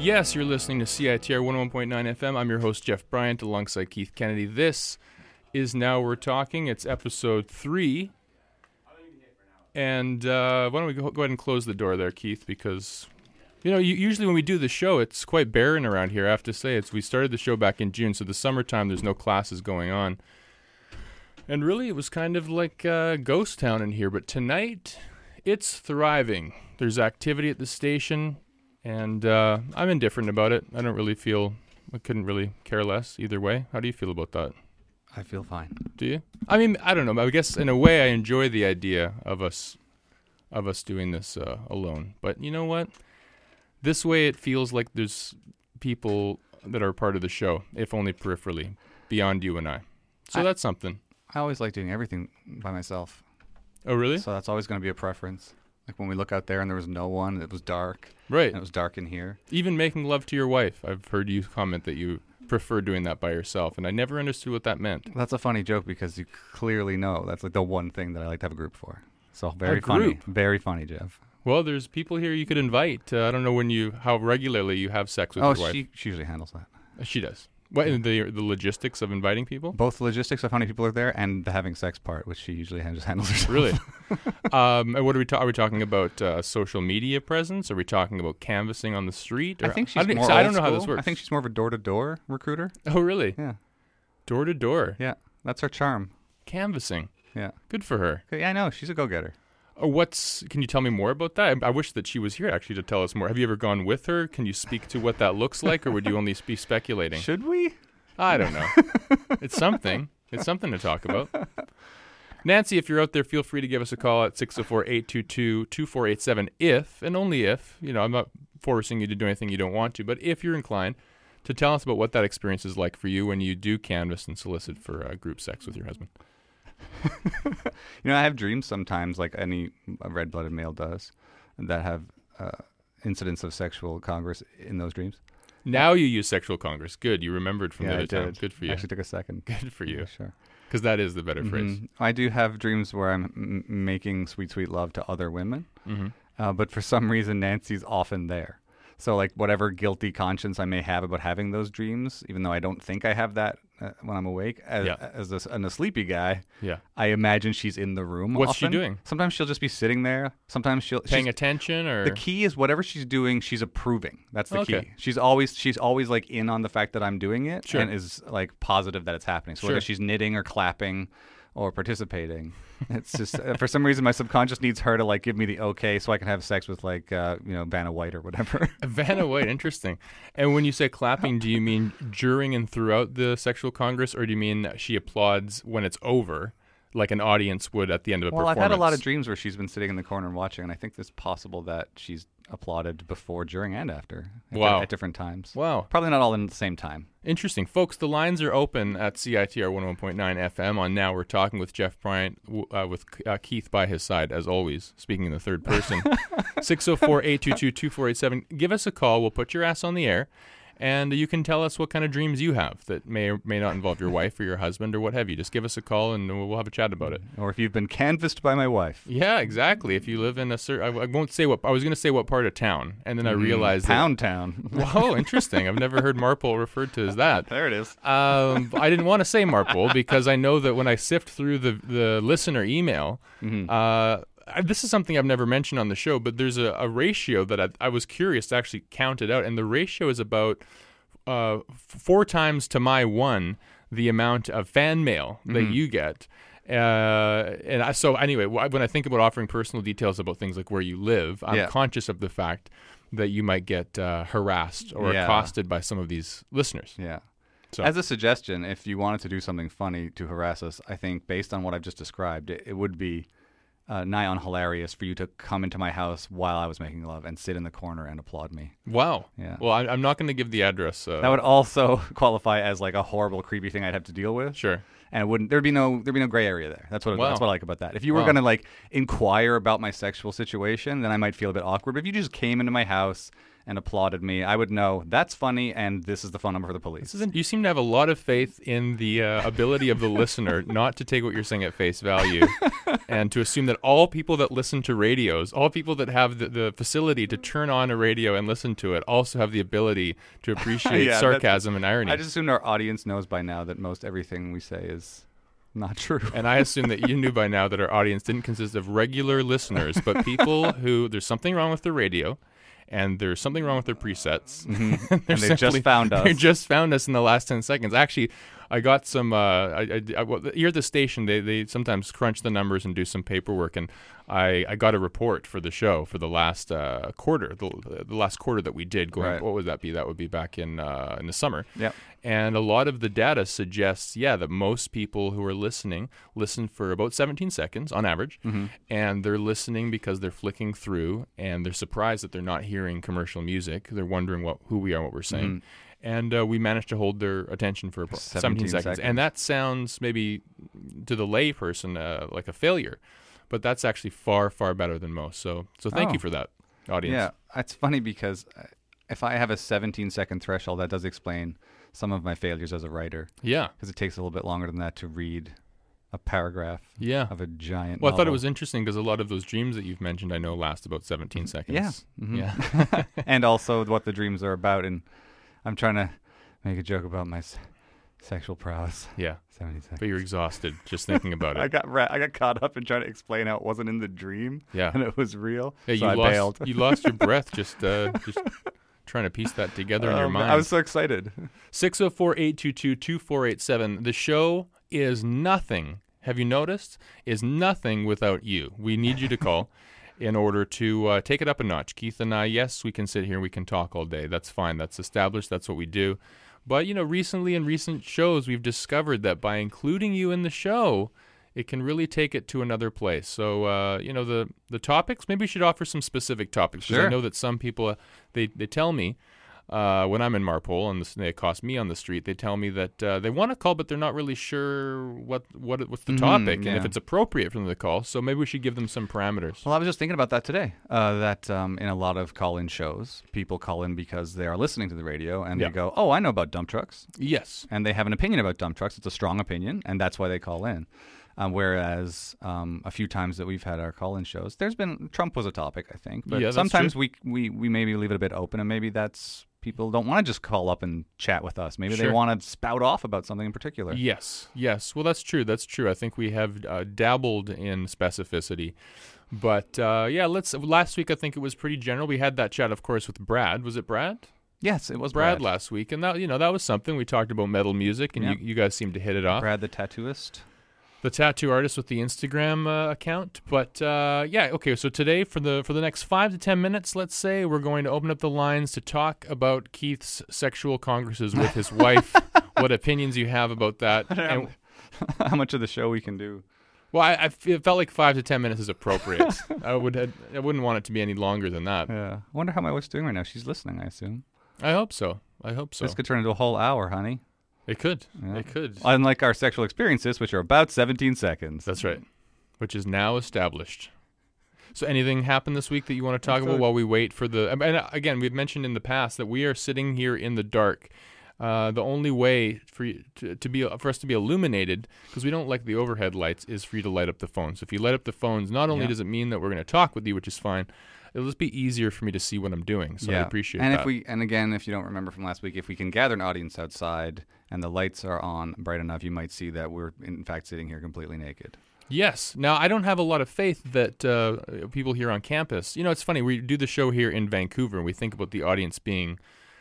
Yes, you're listening to CITR 101.9 FM. I'm your host, Jeff Bryant, alongside Keith Kennedy. This is Now We're Talking. It's episode 3. And why don't we go ahead and close the door there, Keith, because, usually when we do the show, it's quite barren around here, I have to say. We started the show back in June, so the summertime, there's no classes going on. And really, it was kind of like a ghost town in here. But tonight, it's thriving. There's activity at the station. And I'm indifferent about it. I couldn't really care less either way. How do you feel about that? I feel fine. Do you? I mean, I don't know. I guess in a way I enjoy the idea of us doing this alone. But you know what? This way it feels like there's people that are part of the show, if only peripherally, beyond you and I. So that's something. I always like doing everything by myself. Oh, really? So that's always going to be a preference. Like when we look out there and there was no one, it was dark. Right. And it was dark in here. Even making love to your wife. I've heard you comment that you prefer doing that by yourself, and I never understood what that meant. That's a funny joke because you clearly know that's like the one thing that I like to have a group for. So very A funny. group? Very funny, Jeff. Well, there's people here you could invite. I don't know how regularly you have sex with your wife. She usually handles that. She does. What, the logistics of inviting people? Both the logistics of how many people are there and the having sex part, which she usually just handles herself. Really? And what are we talking about? Social media presence? Are we talking about canvassing on the street? I think she's more I don't old know how this school. works. I think she's more of a door-to-door recruiter. Oh, really? Yeah. Door to door. Yeah. That's her charm. Canvassing. Yeah. Good for her. Yeah, I know. She's a go-getter. Can you tell me more about that? I wish that she was here actually to tell us more. Have you ever gone with her? Can you speak to what that looks like, or would you only be speculating? Should we? I don't know. It's something. It's something to talk about. Nancy, if you're out there, feel free to give us a call at 604-822-2487 if, and only if, I'm not forcing you to do anything you don't want to, but if you're inclined to tell us about what that experience is like for you when you do canvass and solicit for group sex with your husband. I have dreams sometimes, like any red-blooded male does, that have incidents of sexual congress in those dreams. Now you use sexual congress. Good. You remembered from the other time. Good for you. Actually took a second. Good for you. Yeah, sure. Because that is the better phrase. I do have dreams where I'm making sweet, sweet love to other women. But for some reason, Nancy's often there. So like whatever guilty conscience I may have about having those dreams, even though I don't think I have that when I'm awake, as a sleepy guy, I imagine she's in the room. What's often. she doing? Sometimes she'll just be sitting there. Sometimes she's paying attention, or the key is whatever she's doing, she's approving. That's the key. She's always like in on the fact that I'm doing it, and is like positive that it's happening. So whether she's knitting or clapping or participating, it's just for some reason my subconscious needs her to like give me the okay so I can have sex with like Vanna White or whatever. Vanna White, interesting. And when you say clapping, do you mean during and throughout the sexual congress, or do you mean she applauds when it's over, like an audience would at the end of a performance? Well, I've had a lot of dreams where she's been sitting in the corner and watching, and I think it's possible that she's applauded before, during, and after. At different times. Wow. Probably not all in the same time. Interesting. Folks, the lines are open at CITR 101.9 FM on Now We're Talking with Jeff Bryant, with Keith by his side, as always, speaking in the third person. 604-822-2487. Give us a call. We'll put your ass on the air. And you can tell us what kind of dreams you have that may or may not involve your wife or your husband or what have you. Just give us a call and we'll have a chat about it. Or if you've been canvassed by my wife. Yeah, exactly. If you live in a certain... I won't say what... I was going to say what part of town, and then I realized Pound Town. Whoa, interesting. I've never heard Marpole referred to as that. There it is. I didn't want to say Marpole because I know that when I sift through the listener email... this is something I've never mentioned on the show, but there's a ratio that I was curious to actually count it out, and the ratio is about 4 times to my 1 the amount of fan mail that you get. So anyway, when I think about offering personal details about things like where you live, I'm conscious of the fact that you might get harassed or accosted by some of these listeners. Yeah. So. As a suggestion, if you wanted to do something funny to harass us, I think based on what I've just described, it would be nigh on hilarious for you to come into my house while I was making love and sit in the corner and applaud me. Wow. Yeah. Well, I'm not going to give the address. That would also qualify as like a horrible, creepy thing I'd have to deal with. Sure. And there'd be no gray area there. That's what I like about that. If you were going to like inquire about my sexual situation, then I might feel a bit awkward. But if you just came into my house and applauded me, I would know that's funny and this is the phone number for the police. You seem to have a lot of faith in the ability of the listener not to take what you're saying at face value and to assume that all people that listen to radios, all people that have the facility to turn on a radio and listen to it also have the ability to appreciate sarcasm and irony. I just assume our audience knows by now that most everything we say is not true. And I assume that you knew by now that our audience didn't consist of regular listeners, but people who there's something wrong with the radio. And there's something wrong with their presets. Mm-hmm. And they just found us. They just found us in the last 10 seconds. Actually, I got some, here at the station, they sometimes crunch the numbers and do some paperwork. And I got a report for the show for the last quarter, the last quarter that we did. What would that be? That would be back in the summer. Yep. And a lot of the data suggests, that most people who are listening listen for about 17 seconds on average. Mm-hmm. And they're listening because they're flicking through and they're surprised that they're not hearing commercial music. They're wondering who we are, what we're saying. Mm-hmm. And we managed to hold their attention for 17 seconds. And that sounds maybe to the lay person like a failure. But that's actually far, far better than most. So thank you for that, audience. Yeah, it's funny because if I have a 17-second threshold, that does explain some of my failures as a writer. Yeah. Because it takes a little bit longer than that to read a paragraph of a giant novel. I thought it was was interesting because a lot of those dreams that you've mentioned I know last about 17 seconds. Yeah. Mm-hmm. Yeah. And also what the dreams are about. And I'm trying to make a joke about my sexual prowess. Yeah. 17 seconds. But you're exhausted just thinking about it. I got caught up in trying to explain how it wasn't in the dream. Yeah. And it was real. Yeah, so I bailed. You lost your breath just trying to piece that together in your mind. I was so excited. 604-822-2487. The show is nothing. Have you noticed? Is nothing without you. We need you to call in order to take it up a notch. Keith and I, yes, we can sit here and we can talk all day. That's fine. That's established. That's what we do. But, recently in recent shows, we've discovered that by including you in the show, it can really take it to another place. So, the topics, maybe we should offer some specific topics. Because I know that some people, they tell me, when I'm in Marpole and they accost me on the street, they tell me that they want to call, but they're not really sure what's the topic and if it's appropriate for them to call. So maybe we should give them some parameters. Well, I was just thinking about that today, that in a lot of call-in shows, people call in because they are listening to the radio and they go, oh, I know about dump trucks. Yes. And they have an opinion about dump trucks. It's a strong opinion, and that's why they call in. Whereas a few times that we've had our call-in shows, Trump was a topic, I think. But sometimes we maybe leave it a bit open, and maybe that's people don't want to just call up and chat with us. Maybe they want to spout off about something in particular. Yes. Well, that's true. I think we have dabbled in specificity. But, last week I think it was pretty general. We had that chat, of course, with Brad. Was it Brad? Yes, it was Brad last week. And that was something. We talked about metal music, and you guys seemed to hit it off. Brad the tattooist. The tattoo artist with the Instagram account. But, okay, so today for the next 5 to 10 minutes, let's say, we're going to open up the lines to talk about Keith's sexual congresses with his wife, what opinions you have about that. And how much of the show we can do. Well, it felt like 5 to 10 minutes is appropriate. I wouldn't want it to be any longer than that. Yeah. I wonder how my wife's doing right now. She's listening, I assume. I hope so. This could turn into a whole hour, honey. It could. Yeah. It could. Unlike our sexual experiences, which are about 17 seconds. That's right. Which is now established. So anything happened this week that you want to talk about while we wait for the... And again, we've mentioned in the past that we are sitting here in the dark. The only way for us to be illuminated, because we don't like the overhead lights, is for you to light up the phones. So if you light up the phones, not only does it mean that we're going to talk with you, which is fine, it'll just be easier for me to see what I'm doing. So I appreciate that. And again, if you don't remember from last week, if we can gather an audience outside and the lights are on bright enough, you might see that we're in fact sitting here completely naked. Yes. Now, I don't have a lot of faith that people here on campus, it's funny, we do the show here in Vancouver and we think about the audience being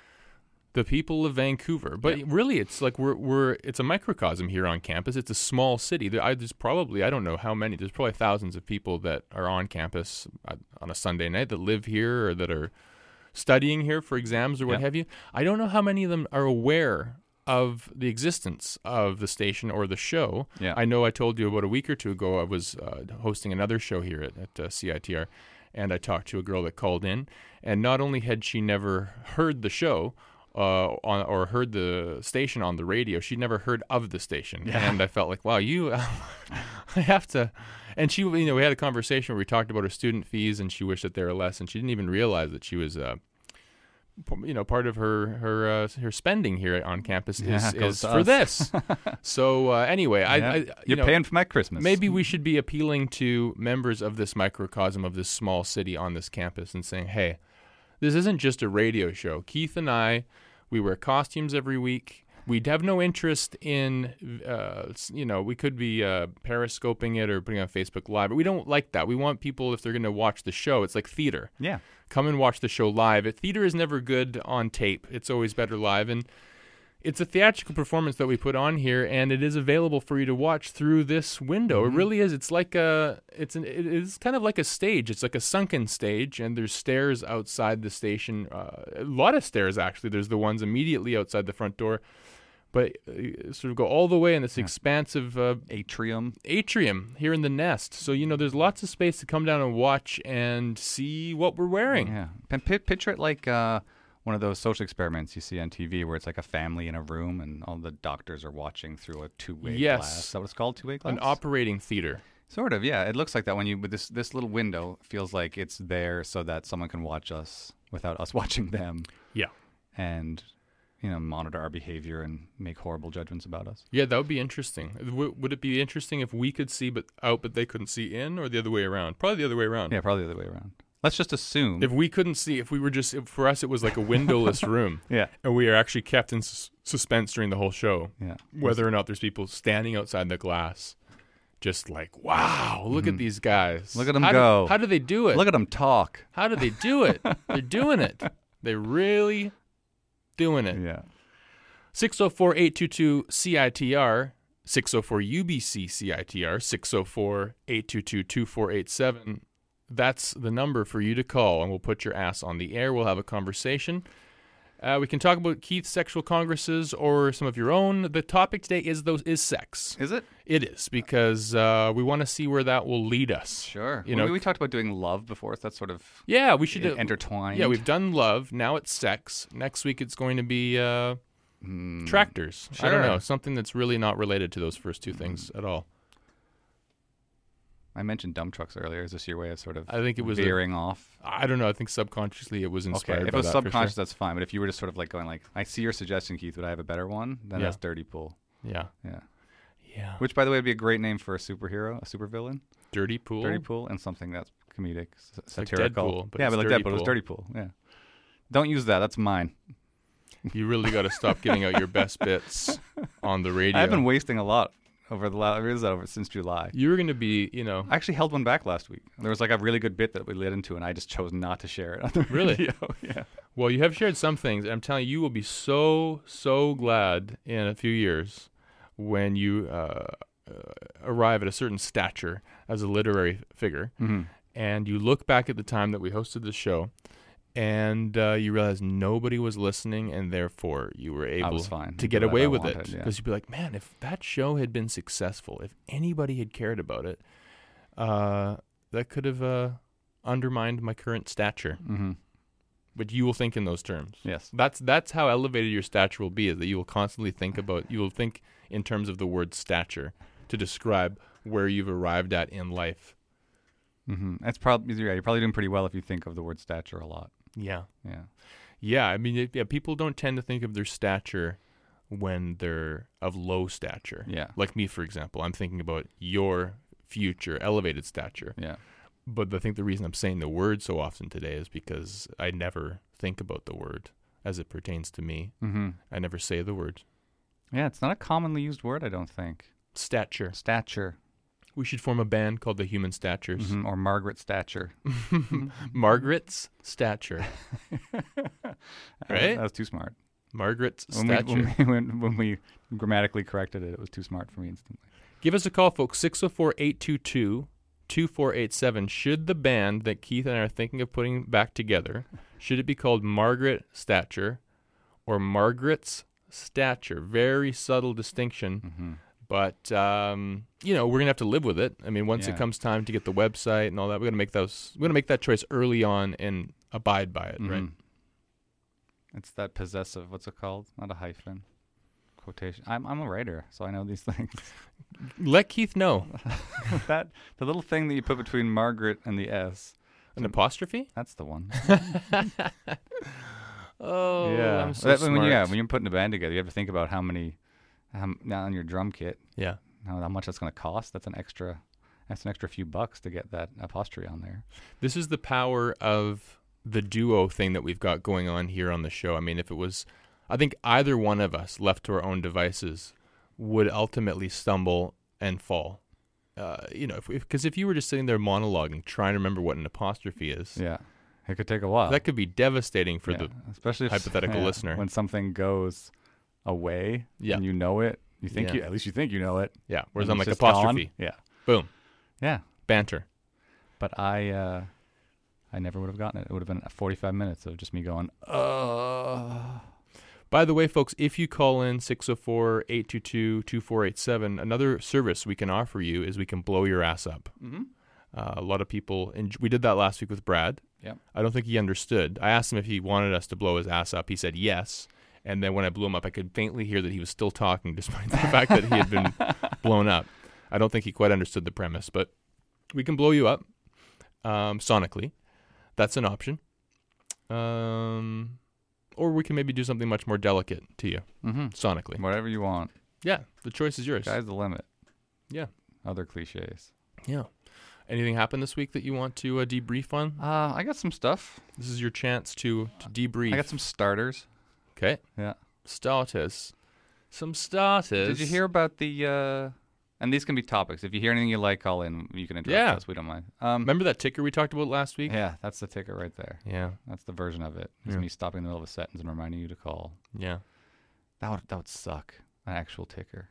the people of Vancouver, but really it's like it's a microcosm here on campus. It's a small city. There's probably, I don't know how many, there's probably thousands of people that are on campus on a Sunday night that live here or that are studying here for exams or what have you. I don't know how many of them are aware of the existence of the station or the show. Yeah. I know I told you about a week or two ago I was hosting another show here at CITR, and I talked to a girl that called in, and not only had she never heard the show, or heard the station on the radio. She'd never heard of the station. Yeah. And I felt like, wow, I have to. And she, we had a conversation where we talked about her student fees and she wished that they were less, and she didn't even realize that she was part of her spending here on campus is for us. this. So anyway, you're paying for my Christmas. Maybe we should be appealing to members of this microcosm of this small city on this campus and saying, hey, this isn't just a radio show. Keith and I, we wear costumes every week. We'd have no interest in, we could be periscoping it or putting it on Facebook Live, but we don't like that. We want people, if they're going to watch the show, it's like theater. Yeah. Come and watch the show live. Theater is never good on tape. It's always better live. And it's a theatrical performance that we put on here, and it is available for you to watch through this window. Mm-hmm. It really is. It's like it is kind of like a stage. It's like a sunken stage, and there's stairs outside the station. A lot of stairs, actually. There's the ones immediately outside the front door. But sort of go all the way in this expansive atrium here in the Nest. So, there's lots of space to come down and watch and see what we're wearing. Yeah. Picture it like one of those social experiments you see on TV where it's like a family in a room and all the doctors are watching through a two-way glass. Is that what it's called, two-way glass? An operating theater. Sort of, yeah. It looks like that with this little window feels like it's there so that someone can watch us without us watching them. Yeah. And monitor our behavior and make horrible judgments about us. Yeah, that would be interesting. Would it be interesting if we could see but they couldn't see in, or the other way around? Probably the other way around. Yeah, probably the other way around. Let's just assume. If we couldn't see, for us it was like a windowless room. Yeah. And we are actually kept in suspense during the whole show. Yeah. Whether or not there's people standing outside the glass. Just like, wow, look at these guys. Look at them go. How do they do it? Look at them talk. How do they do it? They're doing it. They really doing it. Yeah. 604-822-CITR, 604-UBC-CITR, 604-822-2487. That's the number for you to call, and we'll put your ass on the air. We'll have a conversation. We can talk about Keith's sexual congresses or some of your own. The topic today is sex. Is it? It is, because we want to see where that will lead us. Sure. We talked about doing love before, so that's sort of we should intertwined. Yeah, we've done love. Now it's sex. Next week it's going to be tractors. Sure. I don't know, something that's really not related to those first two things at all. I mentioned dump trucks earlier. Is this your way of sort of veering off? I don't know. I think subconsciously it was inspired by that. If it was subconscious, that's fine. But if you were just sort of like going like, I see your suggestion, Keith, would I have a better one? Then that's Dirty Pool. Yeah. Yeah. Yeah. Which, by the way, would be a great name for a superhero, a supervillain. Dirty Pool? Dirty Pool, and something that's comedic, Like satirical. Deadpool, but yeah, it's but like Dirty Deadpool. It was Pool. Dirty Pool. Yeah. Don't use that. That's mine. You really got to stop getting out your best bits on the radio. I've been wasting a lot since July. You were going to be, I actually held one back last week. There was like a really good bit that we led into, and I just chose not to share it on the radio. Yeah. Well, you have shared some things. I'm telling you, you will be so, so glad in a few years when you arrive at a certain stature as a literary figure, and you look back at the time that we hosted the show, and you realize nobody was listening, and therefore you were able to get away with it. Because you'd be like, man, if that show had been successful, if anybody had cared about it, that could have undermined my current stature. Mm-hmm. But you will think in those terms. Yes. That's how elevated your stature will be, is that you will constantly think in terms of the word stature to describe where you've arrived at in life. Mm-hmm. That's probably you're probably doing pretty well if you think of the word stature a lot. Yeah. Yeah. Yeah. I mean, people don't tend to think of their stature when they're of low stature. Yeah. Like me, for example. I'm thinking about your future elevated stature. Yeah. But I think the reason I'm saying the word so often today is because I never think about the word as it pertains to me. Mm-hmm. I never say the word. Yeah, it's not a commonly used word, I don't think. Stature. We should form a band called the Human Statures. Mm-hmm. Or Margaret Stature. Margaret's Stature. Right? That was too smart. Margaret's Stature. When we grammatically corrected it, it was too smart for me instantly. Give us a call, folks. 604-822-2487. Should the band that Keith and I are thinking of putting back together, should it be called Margaret Stature or Margaret's Stature? Very subtle distinction. Mm-hmm. But, we're going to have to live with it. I mean, once it comes time to get the website and all that, we're going to make that choice early on and abide by it, right? It's that possessive, what's it called? Not a hyphen. Quotation. I'm a writer, so I know these things. Let Keith know. The little thing that you put between Margaret and the S. An apostrophe? That's the one. Oh, yeah. I'm so smart. When you're putting a band together, you have to think about how on your drum kit. Yeah. How much that's going to cost. That's an extra few bucks to get that upholstery on there. This is the power of the duo thing that we've got going on here on the show. I mean, I think either one of us left to our own devices would ultimately stumble and fall. Because if you were just sitting there monologuing, trying to remember what an apostrophe is, yeah, it could take a while. That could be devastating for the especially hypothetical listener. When something goes away and you know it, at least you think you know it. Yeah, whereas I'm like apostrophe. Gone. Yeah. Boom. Yeah. Banter. But I never would have gotten it. It would have been 45 minutes of just me going, By the way, folks, if you call in 604-822-2487, another service we can offer you is we can blow your ass up. Mm-hmm. A lot of people, we did that last week with Brad. Yeah. I don't think he understood. I asked him if he wanted us to blow his ass up. He said yes. And then when I blew him up, I could faintly hear that he was still talking, despite the fact that he had been blown up. I don't think he quite understood the premise, but we can blow you up sonically. That's an option. Or we can maybe do something much more delicate to you, sonically. Whatever you want. Yeah, the choice is yours. Sky's the limit. Yeah. Other cliches. Yeah. Anything happened this week that you want to debrief on? I got some stuff. This is your chance to debrief. I got some starters. Okay. Yeah. Starters. Some starters. Did you hear about the... and these can be topics. If you hear anything you like, call in. You can interrupt us. We don't mind. Remember that ticker we talked about last week? Yeah, that's the ticker right there. Yeah. That's the version of it. It's me stopping in the middle of a sentence and reminding you to call. Yeah. That would suck. An actual ticker.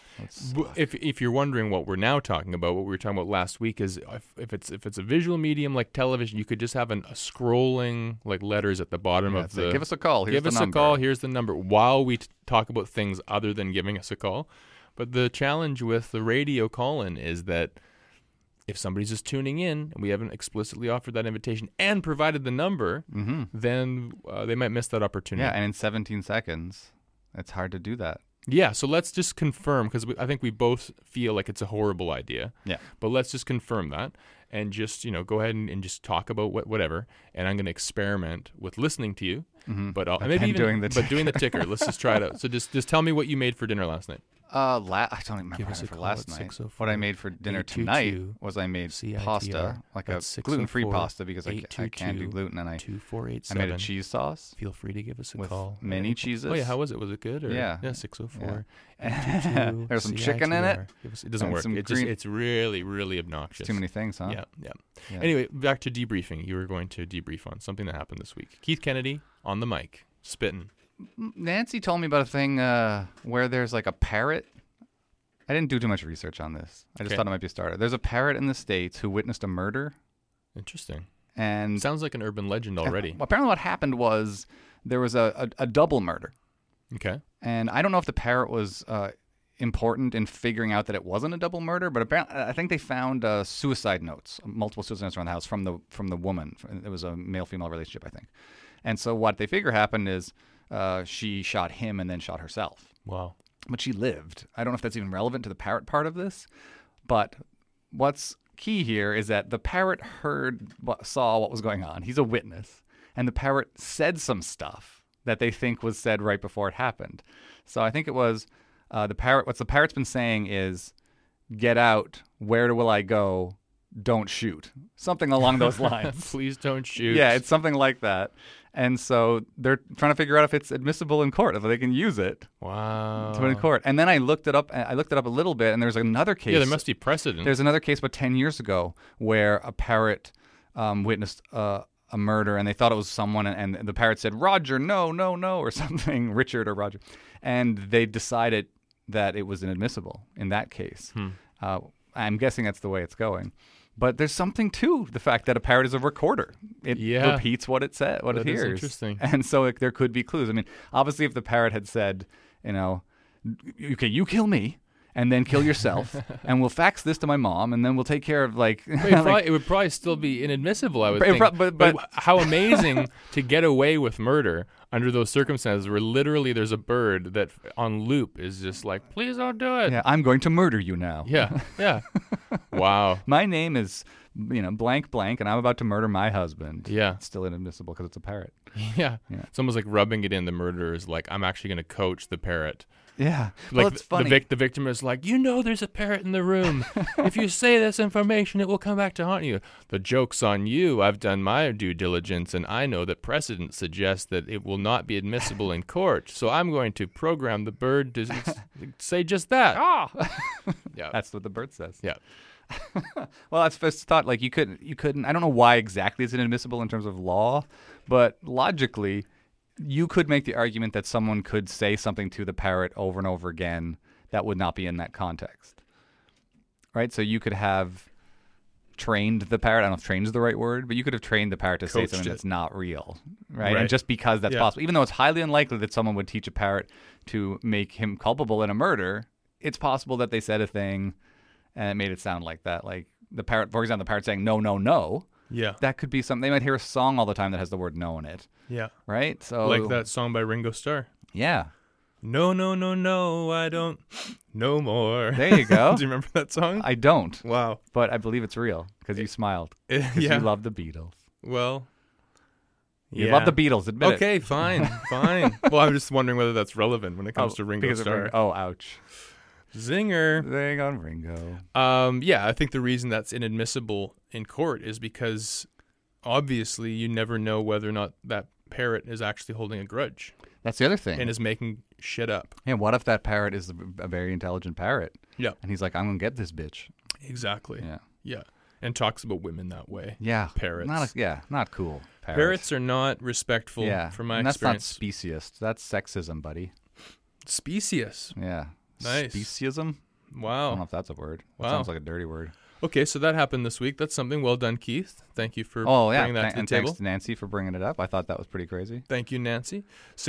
If you're wondering what we're now talking about, what we were talking about last week is if it's a visual medium like television, you could just have a scrolling like letters at the bottom of the. Give us a call. Here's the number. Give us a call. Here's the number. While we talk about things other than giving us a call, but the challenge with the radio call-in is that if somebody's just tuning in and we haven't explicitly offered that invitation and provided the number, then they might miss that opportunity. Yeah, and in 17 seconds, it's hard to do that. Yeah, so let's just confirm, because I think we both feel like it's a horrible idea. Yeah. But let's just confirm that and just, go ahead and just talk about whatever. And I'm going to experiment with listening to you. Mm-hmm. But maybe even doing the ticker. Let's just try it out. So just tell me what you made for dinner last night. I don't even remember for last night. What I made for dinner tonight was I made pasta, like a gluten-free pasta because I can't do gluten, and I made a cheese sauce. Feel free to give us a with call. Many cheeses. Oh yeah, how was it? Was it good? Or? Yeah. 604. Yeah. There's some chicken in it. It doesn't work. It's really, really obnoxious. It's too many things, huh? Yeah. Anyway, back to debriefing. You were going to debrief on something that happened this week. Keith Kennedy on the mic, spitting. Nancy told me about a thing where there's like a parrot. I didn't do too much research on this. I just thought it might be a starter. There's a parrot in the States who witnessed a murder. Interesting. And sounds like an urban legend already. Apparently what happened was there was a double murder. Okay. And I don't know if the parrot was important in figuring out that it wasn't a double murder, but apparently I think they found suicide notes, multiple suicide notes around the house from the woman. It was a male-female relationship, I think. And so what they figure happened is she shot him and then shot herself. Wow. But she lived. I don't know if that's even relevant to the parrot part of this, but what's key here is that the parrot saw what was going on. He's a witness, and the parrot said some stuff that they think was said right before it happened. So I think it was the parrot. What the parrot's been saying is, "Get out. Where will I go? Don't shoot." Something along those lines. Please don't shoot. Yeah, it's something like that. And so they're trying to figure out if it's admissible in court, if they can use it. Wow. To in court. And then I looked it up a little bit, and there's another case. Yeah, there must be precedent. There's another case about 10 years ago where a parrot witnessed a murder, and they thought it was someone, and the parrot said, "Roger, no," or something, Richard or Roger. And they decided that it was inadmissible in that case. I'm guessing that's the way it's going. But there's something to the fact that a parrot is a recorder. It repeats what it said, what it hears. That is interesting. And so there could be clues. I mean, obviously, if the parrot had said, okay, you kill me, and then kill yourself, and we'll fax this to my mom, and then we'll take care of like. It would probably still be inadmissible, I would think. But how amazing to get away with murder under those circumstances, where literally there's a bird that on loop is just like, please don't do it. Yeah, I'm going to murder you now. Yeah. Wow. My name is, blank blank, and I'm about to murder my husband. Yeah. It's still inadmissible because it's a parrot. Yeah. It's almost like rubbing it in. The murderer is like, I'm actually going to coach the parrot. Yeah. Like, well, it's funny. The victim is like, there's a parrot in the room. If you say this information, it will come back to haunt you. The joke's on you. I've done my due diligence, and I know that precedent suggests that it will not be admissible in court. So I'm going to program the bird to say just that. Yeah. That's what the bird says. Yeah. Well, that's first thought. Like you couldn't. I don't know why exactly it's inadmissible in terms of law, but logically, you could make the argument that someone could say something to the parrot over and over again that would not be in that context, right? So you could have trained the parrot. I don't know if trained is the right word, but you could have trained the parrot to say something that's not real, right? And just because that's possible, even though it's highly unlikely that someone would teach a parrot to make him culpable in a murder, it's possible that they said a thing and it made it sound like that. Like the parrot, for example, the parrot saying no, no, no. Yeah. That could be something. They might hear a song all the time that has the word no in it. Yeah. Right? So like that song by Ringo Starr. Yeah. No, no, no, no, I don't no more. There you go. Do you remember that song? I don't. Wow. But I believe it's real because you smiled. Because you love the Beatles. Well, you love the Beatles, admit it. Okay, fine. Well, I'm just wondering whether that's relevant when it comes to Ringo Starr. Oh, ouch. Zinger. Zing on Ringo. I think the reason that's inadmissible in court is because obviously you never know whether or not that parrot is actually holding a grudge. That's the other thing. And is making shit up. Yeah, what if that parrot is a very intelligent parrot? Yeah. And he's like, I'm going to get this bitch. Exactly. Yeah. Yeah. And talks about women that way. Yeah. Parrots. Not cool. Parrots are not respectful from my experience. That's not speciesist. That's sexism, buddy. Specious. Yeah. Nice. Speciesism? Wow. I don't know if that's a word. That sounds like a dirty word. Okay, so that happened this week. That's something well done, Keith. Thank you for bringing that to the and table. Thanks to Nancy for bringing it up. I thought that was pretty crazy. Thank you, Nancy.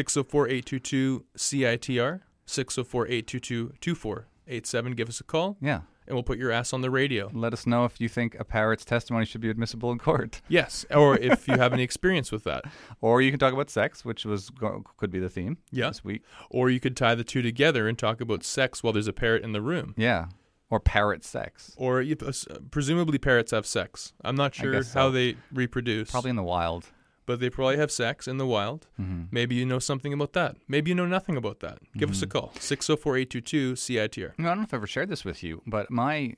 604-822-CITR, 604-822-2487. Give us a call. Yeah. And we'll put your ass on the radio. Let us know if you think a parrot's testimony should be admissible in court. Yes, or if you have any experience with that. Or you can talk about sex, which could be the theme this week. Or you could tie the two together and talk about sex while there's a parrot in the room. Yeah. Or parrot sex. Or presumably parrots have sex. I'm not sure how they reproduce. Probably in the wild. But they probably have sex in the wild. Mm-hmm. Maybe you know something about that. Maybe you know nothing about that. Give us a call. 604-822-CITR. I don't know if I ever shared this with you, but I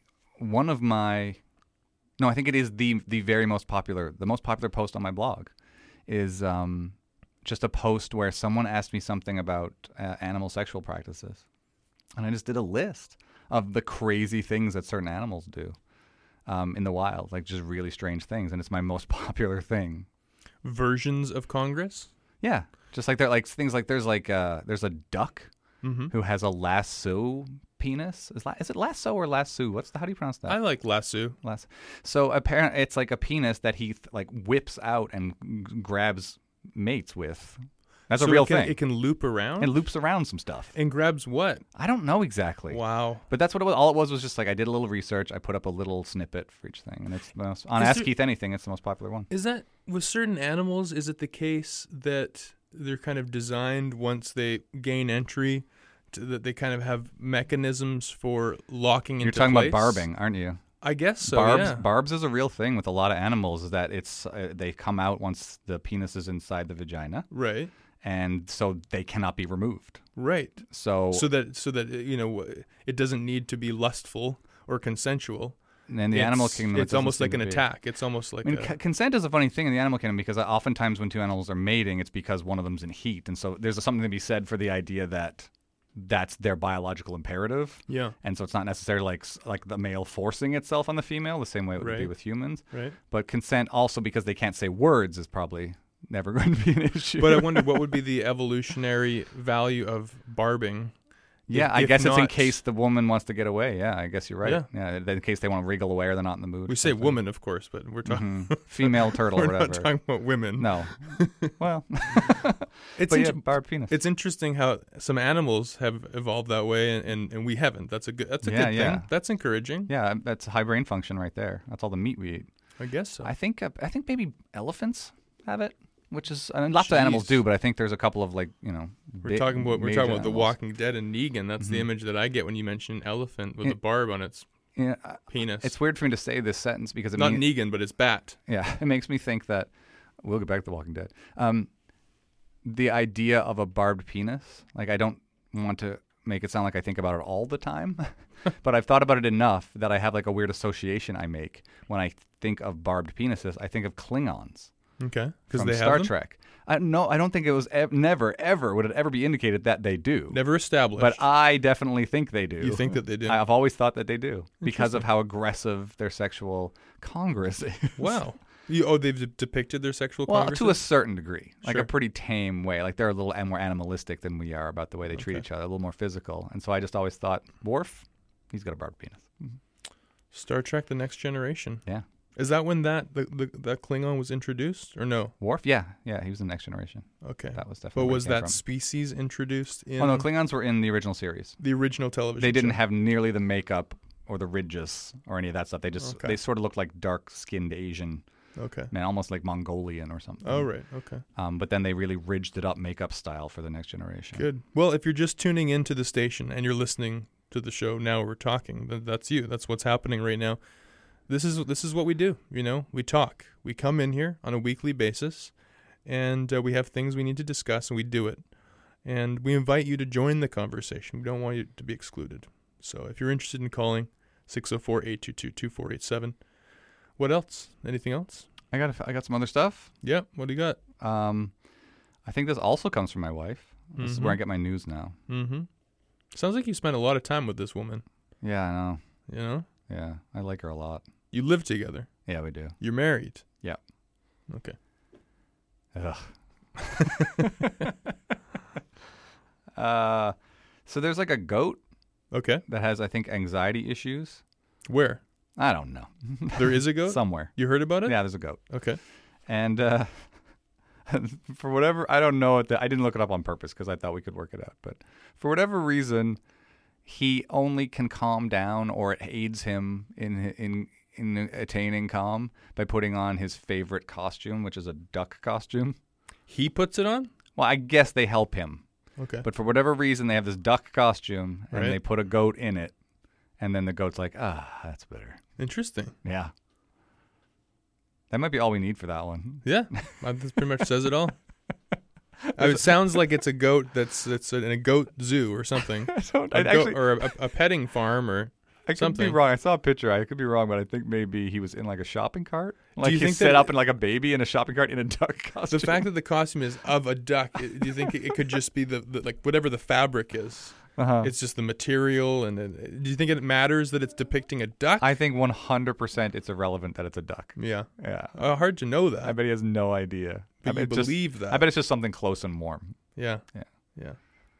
think it is the most popular post on my blog is just a post where someone asked me something about animal sexual practices. And I just did a list of the crazy things that certain animals do in the wild, like just really strange things. And it's my most popular thing. Versions of Congress? Yeah. Just like things like there's a duck who has a lasso penis. Is it lasso or lasso? How do you pronounce that? I like lasso. So apparently it's like a penis that he whips out and grabs mates with. That's a real thing. It can loop around? It loops around some stuff. And grabs what? I don't know exactly. Wow. But that's what it was. All it was just like I did a little research. I put up a little snippet for each thing. And it's on Ask Keith Anything, it's the most popular one. Is that, with certain animals, is it the case that they're kind of designed once they gain entry, that they kind of have mechanisms for locking into place? You're talking about barbing, aren't you? I guess so, Barbs is a real thing with a lot of animals, is that it's they come out once the penis is inside the vagina. Right. And so they cannot be removed. Right. So that it doesn't need to be lustful or consensual. And in the animal kingdom, it's almost like an attack. It's almost like consent is a funny thing in the animal kingdom because oftentimes when two animals are mating, it's because one of them's in heat, and so there's something to be said for the idea that that's their biological imperative. Yeah. And so it's not necessarily like the male forcing itself on the female the same way it would be with humans. Right. But consent also, because they can't say words, is probably never going to be an issue. But I wonder what would be the evolutionary value of barbing Yeah, I guess it's in case the woman wants to get away. Yeah, I guess you're right. Yeah, in case they want to wriggle away or they're not in the mood. We say woman, of course, but we're talking female turtle or whatever. We're not talking about women. No. Well, barbed penis. It's interesting how some animals have evolved that way, and we haven't. That's a good thing. That's encouraging. Yeah, that's high brain function right there. That's all the meat we eat. I guess so. I think maybe elephants have it. Which is, I mean, lots of animals do, but I think there's a couple of we're talking about The Walking Dead and Negan. That's the image that I get when you mention elephant with a barb on its penis. It's weird for me to say this sentence because not Negan, but it's bat. Yeah, it makes me think that we'll get back to The Walking Dead. The idea of a barbed penis, like I don't want to make it sound like I think about it all the time, but I've thought about it enough that I have like a weird association I make when I think of barbed penises. I think of Klingons. Okay, because they have Star Trek. No, I don't think it was never, ever would it ever be indicated that they do. Never established. But I definitely think they do. You think that they do? I've always thought that they do because of how aggressive their sexual congress is. Wow. They've depicted their sexual congress? Well, to a certain degree. Like a pretty tame way. Like they're a little more animalistic than we are about the way they treat each other. A little more physical. And so I just always thought, Worf, he's got a barbed penis. Star Trek: The Next Generation. Yeah. Is that when that Klingon was introduced, or no? Worf, yeah, he was in the Next Generation. Okay, that was definitely. But was that species introduced in? Oh no, Klingons were in the original series. The original television. They didn't have nearly the makeup or the ridges or any of that stuff. They just they sort of looked like dark-skinned Asian. Okay. Man, almost like Mongolian or something. Oh right, okay. But then they really ridged it up makeup style for the Next Generation. Good. Well, if you're just tuning into the station and you're listening to the show now, we're talking. That's you. That's what's happening right now. This is what we do, we talk. We come in here on a weekly basis, and we have things we need to discuss, and we do it. And we invite you to join the conversation. We don't want you to be excluded. So if you're interested in calling, 604-822-2487. What else? Anything else? I got some other stuff. Yeah, what do you got? I think this also comes from my wife. This is where I get my news now. Mm-hmm. Sounds like you spent a lot of time with this woman. Yeah, I know. You know? Yeah, I like her a lot. You live together? Yeah, we do. You're married? Yeah. Okay. So there's like a goat. Okay. That has, I think, anxiety issues. Where? I don't know. There is a goat? Somewhere. You heard about it? Yeah, there's a goat. Okay. And for whatever, I don't know. I didn't look it up on purpose because I thought we could work it out. But for whatever reason, he only can calm down, or it aids him in attaining calm by putting on his favorite costume, which is a duck costume. He puts it on? Well, I guess they help him. Okay. But for whatever reason, they have this duck costume, and they put a goat in it, and then the goat's like, that's better. Interesting. Yeah. That might be all we need for that one. Yeah. That pretty much says it all. It sounds like it's a goat that's in a goat zoo or something. Or a petting farm or something. I could be wrong. I saw a picture. I could be wrong, but I think maybe he was in like a shopping cart. Like he set up in like a baby in a shopping cart in a duck costume. The fact that the costume is of a duck, do you think it could just be the like whatever the fabric is? It's just the material, and do you think it matters that it's depicting a duck? I think 100% it's irrelevant that it's a duck. Yeah. Yeah. Hard to know that. I bet he has no idea. But you believe that. I bet it's just something close and warm. Yeah. Yeah. Yeah.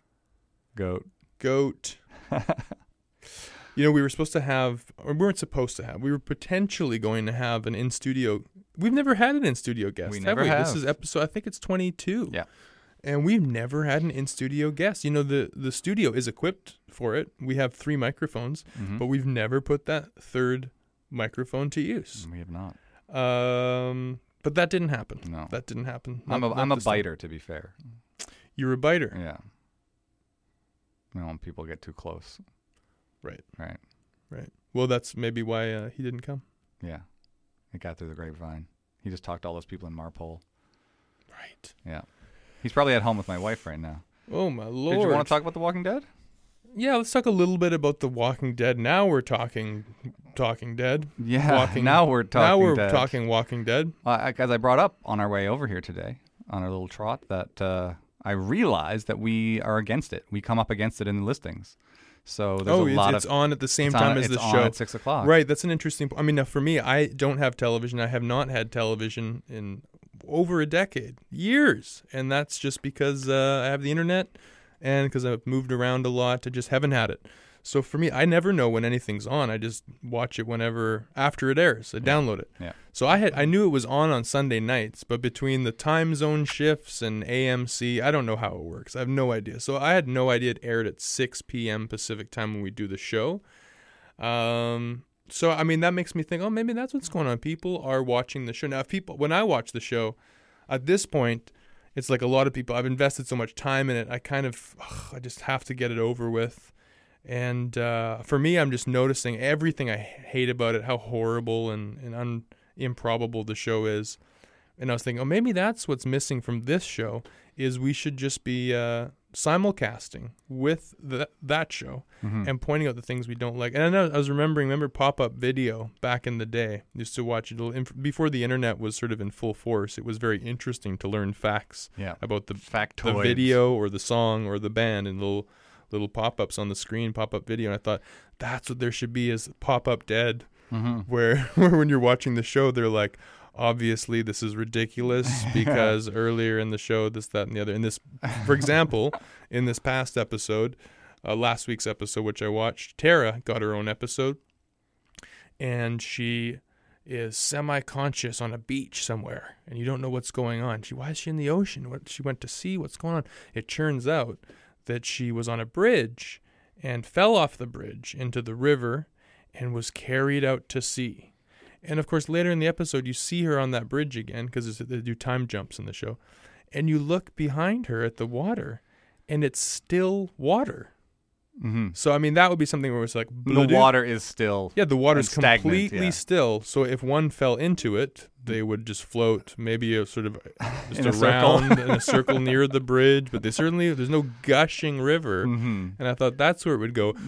Goat. We were supposed to have, or we weren't supposed to have, we were potentially going to have an in-studio. We've never had an in-studio guest, have we? This is episode, I think it's 22. Yeah. And we've never had an in-studio guest. The studio is equipped for it. We have 3 microphones, but we've never put that third microphone to use. We have not. But that didn't happen. No. That didn't happen. I'm a biter, to be fair. You're a biter. Yeah. I don't want people to get too close. Right. Well, that's maybe why he didn't come. Yeah. It got through the grapevine. He just talked to all those people in Marpole. Right. Yeah. He's probably at home with my wife right now. Oh, my Lord. Did you want to talk about The Walking Dead? Yeah, let's talk a little bit about The Walking Dead. Now we're talking Dead. Yeah, now we're talking Walking Dead. As I brought up on our way over here today, on our little trot, that I realized that we are against it. We come up against it in the listings. So there's a lot it's on at the same time as the show. It's on at 6 o'clock. Right, that's an interesting point. I mean, now for me, I don't have television. I have not had television in over a decade, years. And that's just because I have the internet and because I've moved around a lot, I just haven't had it. So for me, I never know when anything's on. I just watch it whenever after it airs. I download it. Yeah. So I knew it was on Sunday nights, but between the time zone shifts and AMC, I don't know how it works. I have no idea. So I had no idea it aired at 6 p.m. Pacific time when we do the show. So I mean that makes me think, oh, maybe that's what's going on. People are watching the show now. When I watch the show, at this point, it's like a lot of people. I've invested so much time in it. I just have to get it over with. And for me, I'm just noticing everything I hate about it, how horrible and improbable the show is. And I was thinking, oh, maybe that's what's missing from this show, is we should just be simulcasting with that show and pointing out the things we don't like. And I was remember Pop-Up Video back in the day. I used to watch it before the internet was sort of in full force. It was very interesting to learn facts about the video or the song or the band and little pop-ups on the screen, pop-up video. And I thought that's what there should be, is pop-up dead, where when you're watching the show, they're like, obviously this is ridiculous because earlier in the show, this, that, and the other. In this, for example, in this past episode, last week's episode, which I watched, Tara got her own episode, and she is semi-conscious on a beach somewhere, and you don't know what's going on. Why is she in the ocean? She went to sea. What's going on? It turns out that she was on a bridge and fell off the bridge into the river and was carried out to sea. And of course, later in the episode, you see her on that bridge again, because they do time jumps in the show. And you look behind her at the water, and it's still water. So, I mean, that would be something where it's like... The water is still... Yeah, the water's completely still. So if one fell into it, they would just float maybe a sort of just around in a circle near the bridge. But there's no gushing river. And I thought that's where it would go.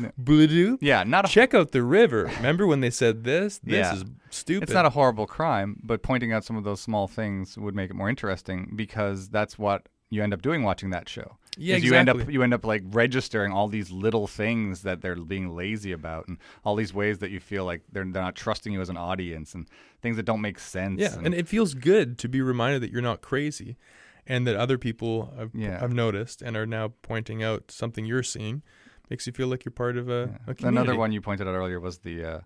Yeah, check out the river. Remember when they said this? This is stupid. It's not a horrible crime, but pointing out some of those small things would make it more interesting, because that's what you end up doing watching that show. Yeah, exactly. You end up like registering all these little things that they're being lazy about, and all these ways that you feel like they're not trusting you as an audience, and things that don't make sense. Yeah, and it feels good to be reminded that you're not crazy, and that other people have noticed and are now pointing out something you're seeing. Makes you feel like you're part of a community. Another one you pointed out earlier was there's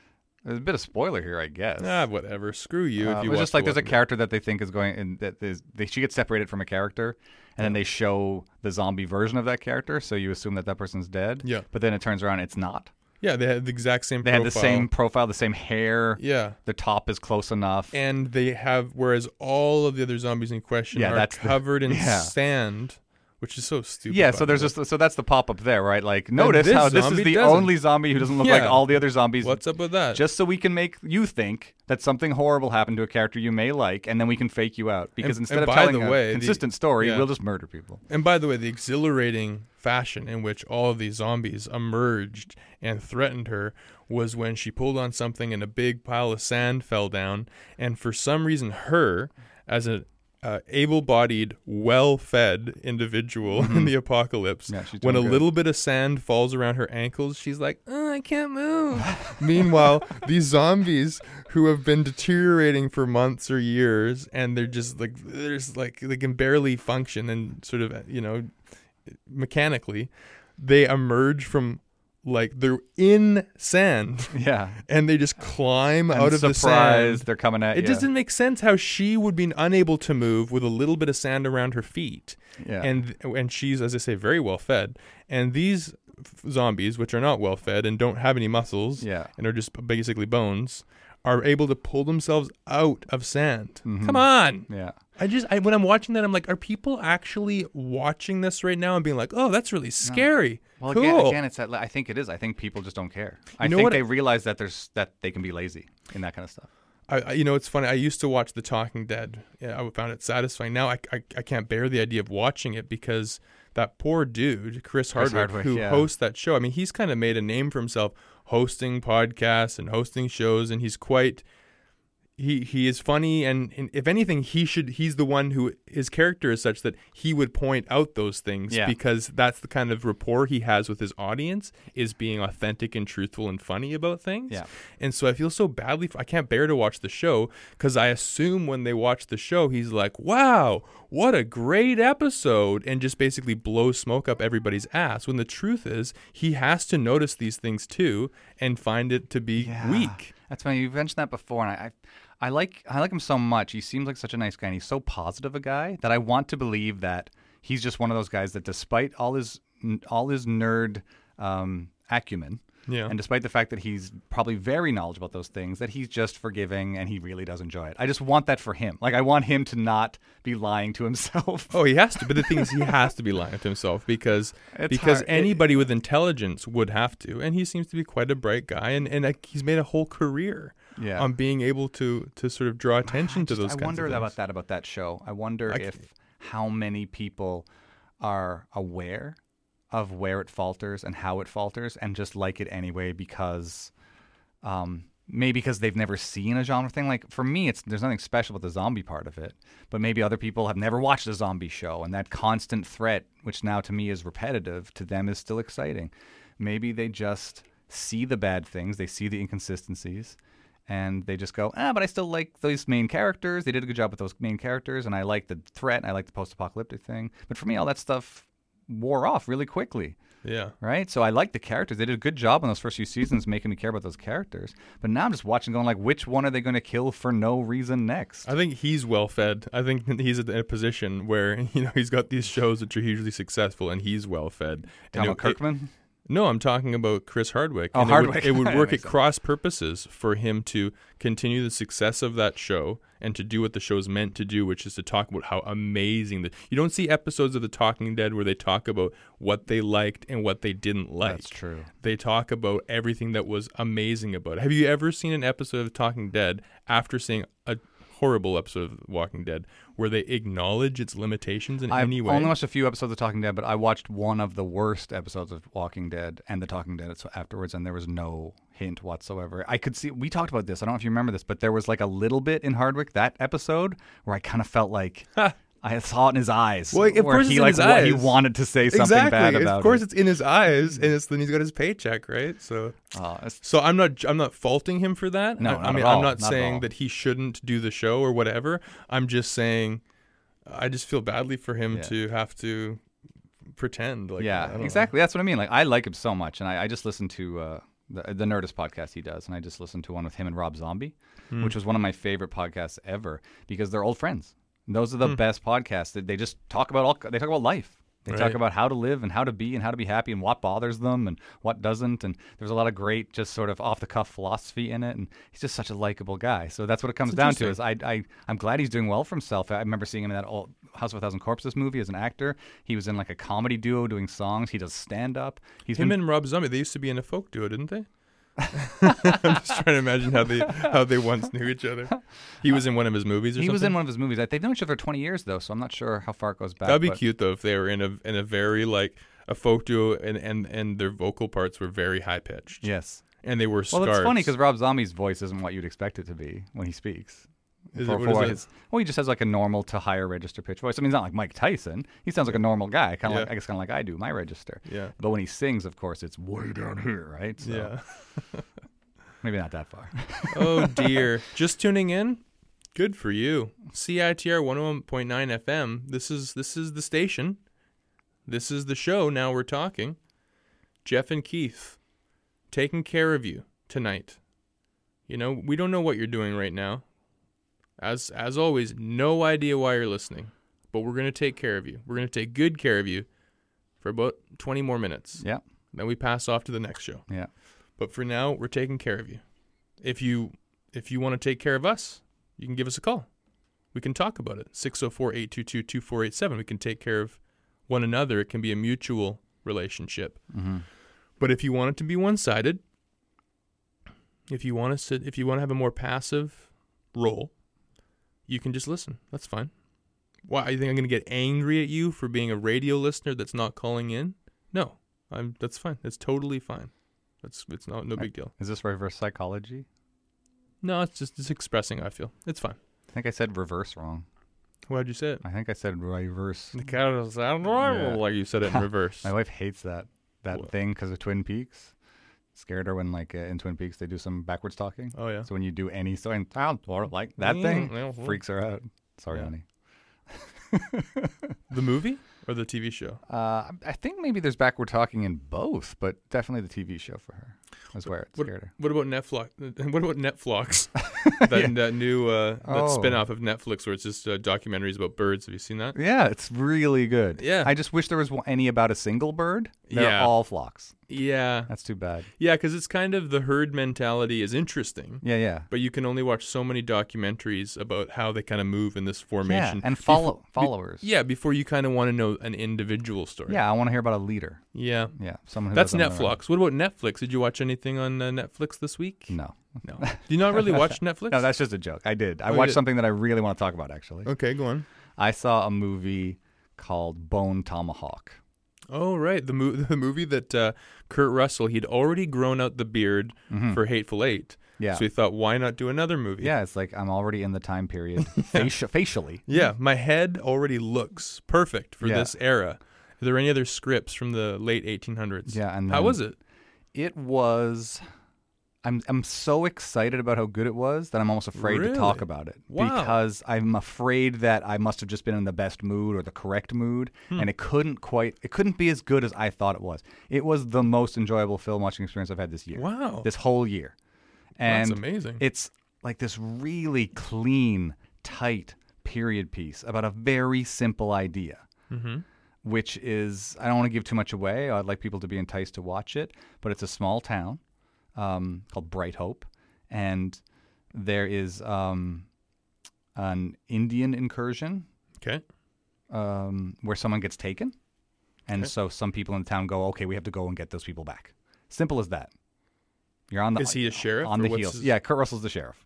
a bit of spoiler here, I guess. Whatever. Screw you. If you it's just like there's a character that they think is going, and she gets separated from a character, and then they show the zombie version of that character, so you assume that person's dead. Yeah. But then it turns around, it's not. Yeah, they had the exact same profile. They had the same profile, the same hair. Yeah. The top is close enough. And they have, whereas all of the other zombies in question are covered in sand. Which is so stupid. Yeah, so that's the pop-up there, right? Like, notice how this is the only zombie who doesn't look like all the other zombies. What's up with that? Just so we can make you think that something horrible happened to a character you may like, and then we can fake you out. Because instead of telling a consistent story, we'll just murder people. And by the way, the exhilarating fashion in which all of these zombies emerged and threatened her was when she pulled on something and a big pile of sand fell down, and for some reason her, as a able-bodied, well-fed individual in the apocalypse, when a little bit of sand falls around her ankles, she's like, oh, I can't move. Meanwhile, these zombies who have been deteriorating for months or years, and they're just like, they can barely function, and sort of, mechanically, they emerge from, like, they're in sand. Yeah. And they just climb out of the sand. They're coming at you. It doesn't make sense how she would be unable to move with a little bit of sand around her feet. Yeah. And she's, as I say, very well fed. And these zombies, which are not well fed and don't have any muscles and are just basically bones, are able to pull themselves out of sand. Come on. Yeah. When I'm watching that, I'm like, are people actually watching this right now and being like, oh, that's really scary? Well, cool. again, it's I think it is. I think people just don't care. I think they realize that they can be lazy in that kind of stuff. It's funny. I used to watch The Talking Dead. I found it satisfying. Now I can't bear the idea of watching it, because that poor dude, Chris Hardwick, who hosts that show. I mean, he's kind of made a name for himself hosting podcasts and hosting shows, and he's quite he is funny, and if anything, he's the one who, his character is such that he would point out those things because that's the kind of rapport he has with his audience, is being authentic and truthful and funny about things. Yeah. And so I feel so badly I can't bear to watch the show, because I assume when they watch the show, he's like, wow, what a great episode, and just basically blows smoke up everybody's ass, when the truth is he has to notice these things too and find it to be weak. That's funny. You've mentioned that before, and I like him so much. He seems like such a nice guy, and he's so positive a guy that I want to believe that he's just one of those guys that, despite all his nerd acumen, and despite the fact that he's probably very knowledgeable about those things, that he's just forgiving and he really does enjoy it. I just want that for him. Like, I want him to not be lying to himself. Oh, he has to. But the thing is, he has to be lying to himself because anybody with intelligence would have to. And he seems to be quite a bright guy, and he's made a whole career on being able to sort of draw attention to those kinds of things. I wonder about that show. I wonder if how many people are aware of where it falters and how it falters, and just like it anyway because maybe because they've never seen a genre thing. Like, for me, there's nothing special about the zombie part of it, but maybe other people have never watched a zombie show, and that constant threat, which now to me is repetitive, to them is still exciting. Maybe they just see the bad things, they see the inconsistencies, and they just go, but I still like those main characters. They did a good job with those main characters, and I like the threat, and I like the post-apocalyptic thing. But for me, all that stuff wore off really quickly. Yeah. Right? So I like the characters. They did a good job in those first few seasons making me care about those characters. But now I'm just watching going like, which one are they going to kill for no reason next? I think he's well fed. I think he's in a position where, he's got these shows which are hugely successful, and he's well fed. Talking about Kirkman? No, I'm talking about Chris Hardwick. Oh, Hardwick. It would work at cross purposes for him to continue the success of that show and to do what the show's meant to do, which is to talk about how amazing you don't see episodes of The Talking Dead where they talk about what they liked and what they didn't like. That's true. They talk about everything that was amazing about it. Have you ever seen an episode of Talking Dead after seeing a horrible episode of Walking Dead where they acknowledge its limitations in any way? I've only watched a few episodes of Talking Dead, but I watched one of the worst episodes of Walking Dead and The Talking Dead afterwards, and there was no hint whatsoever. I could see, we talked about this, I don't know if you remember this, but there was like a little bit in Hardwick, that episode, where I kind of felt like I saw it in his eyes. Well, of course it's in his eyes. He wanted to say something bad about it. Of course it's in his eyes, and then he's got his paycheck, right? So I'm not faulting him for that. No, I'm not saying that he shouldn't do the show or whatever. I'm just saying I just feel badly for him to have to pretend. Like, exactly. That's what I mean. Like, I like him so much, and I just listened to the Nerdist podcast he does, and I just listened to one with him and Rob Zombie, which was one of my favorite podcasts ever because they're old friends. Those are the best podcasts. They just talk about they talk about life. They talk about how to live and how to be happy and what bothers them and what doesn't. And there's a lot of great, just sort of off the cuff philosophy in it. And he's just such a likable guy. So that's what it comes down to. Is I'm glad he's doing well for himself. I remember seeing him in that old House of a Thousand Corpses movie as an actor. He was in like a comedy duo doing songs. He does stand up. Him and Rob Zombie, they used to be in a folk duo, didn't they? I'm just trying to imagine how they once knew each other. He was in one of his movies or something? He was in one of his movies. They've known each other for 20 years, though, so I'm not sure how far it goes back. That'd be cute, though, if they were in a very, like, a folk duo and their vocal parts were very high-pitched. Yes. And they were scarves. Well, it's funny because Rob Zombie's voice isn't what you'd expect it to be when he speaks. He just has like a normal to higher register pitch voice. I mean, he's not like Mike Tyson. He sounds like a normal guy, kind of like I do, my register. Yeah. But when he sings, of course, it's way down here, right? So, yeah. Maybe not that far. Oh, dear. Just tuning in? Good for you. CITR 101.9 FM. This is the station. This is the show. Now we're talking. Jeff and Keith, taking care of you tonight. We don't know what you're doing right now. As always, no idea why you're listening. But we're going to take care of you. We're going to take good care of you for about 20 more minutes. Yeah. Then we pass off to the next show. Yeah. But for now, we're taking care of you. If you want to take care of us, you can give us a call. We can talk about it. 604-822-2487. We can take care of one another. It can be a mutual relationship. Mm-hmm. But if you want it to be one-sided, if you want to have a more passive role, you can just listen. That's fine. Why, you think I'm going to get angry at you for being a radio listener that's not calling in? No, that's fine. It's totally fine. It's no big deal. Is this reverse psychology? No, it's expressing how I feel. It's fine. I think I said reverse wrong. Why'd you say it? I think I said reverse. Like you said it in reverse. My wife hates that thing because of Twin Peaks. Scared her when, like, in Twin Peaks, they do some backwards talking. Oh, yeah. So when you do any sort of like that thing, freaks her out. Sorry, honey. The movie or the TV show? I think maybe there's backward talking in both, but definitely the TV show for her. That's where it scared her. What about Netflix? What about Netflix? that new that spin-off of Netflix where it's just documentaries about birds. Have you seen that? Yeah, it's really good. Yeah. I just wish there was any about a single bird. They're all flocks. Yeah. That's too bad. Yeah, because it's kind of the herd mentality is interesting. Yeah. But you can only watch so many documentaries about how they kind of move in this formation. Yeah, and followers. Before you kind of want to know an individual story. Yeah, I want to hear about a leader. Yeah. Yeah, someone who That's Netflix. What about Netflix? Did you watch anything on Netflix this week? No. Do you not really watch Netflix? No, that's just a joke. I did. I watched something that I really want to talk about, actually. Okay, go on. I saw a movie called Bone Tomahawk. Oh, right. The movie that Kurt Russell, he'd already grown out the beard for Hateful Eight. Yeah. So he thought, why not do another movie? Yeah, it's like I'm already in the time period facially. Yeah, my head already looks perfect for this era. Are there any other scripts from the late 1800s? Yeah. And how was it? It was... I'm so excited about how good it was that I'm almost afraid to talk about it. Wow. Because I'm afraid that I must have just been in the best mood or the correct mood, and it couldn't be as good as I thought it was. It was the most enjoyable film watching experience I've had this year. Wow. This whole year. And that's amazing. It's like this really clean, tight period piece about a very simple idea. Which is, I don't want to give too much away. I'd like people to be enticed to watch it, but it's a small town. Called Bright Hope, and there is an Indian incursion. Okay. Where someone gets taken, and so some people in the town go, "Okay, we have to go and get those people back." Simple as that. You're on the. Is he a sheriff? On the heels. Yeah, Kurt Russell's the sheriff,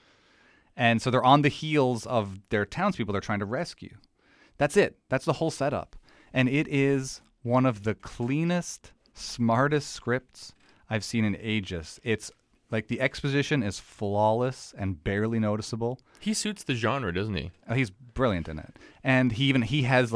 and so they're on the heels of their townspeople they're trying to rescue. That's it. That's the whole setup, and it is one of the cleanest, smartest scripts I've seen in ages. It's like the exposition is flawless and barely noticeable. He suits the genre, doesn't he? He's brilliant in it. And he has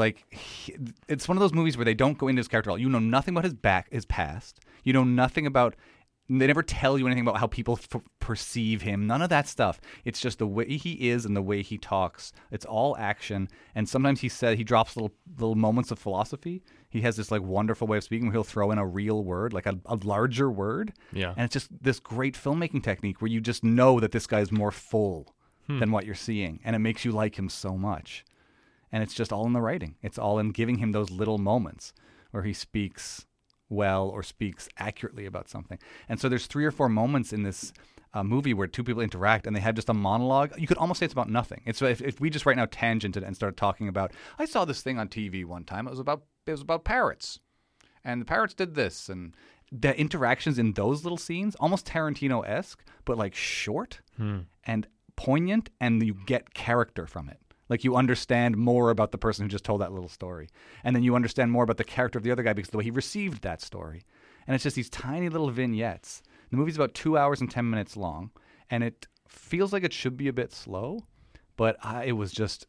it's one of those movies where they don't go into his character at all. You know nothing about his past. You know nothing about, they never tell you anything about how people perceive him. None of that stuff. It's just the way he is and the way he talks. It's all action. And sometimes he drops little moments of philosophy. He has this like wonderful way of speaking where he'll throw in a real word, like a larger word. Yeah. And it's just this great filmmaking technique where you just know that this guy's more full than what you're seeing. And it makes you like him so much. And it's just all in the writing. It's all in giving him those little moments where he speaks well or speaks accurately about something. And so there's 3 or 4 moments in this movie where 2 people interact and they have just a monologue. You could almost say it's about nothing. It's if we just right now tangented and started talking about, I saw this thing on TV one time. It was about parrots, and the parrots did this, and the interactions in those little scenes, almost Tarantino-esque, but like short and poignant, and you get character from it. Like you understand more about the person who just told that little story, and then you understand more about the character of the other guy because of the way he received that story. And it's just these tiny little vignettes. The movie's about 2 hours and 10 minutes long, and it feels like it should be a bit slow, but it was just...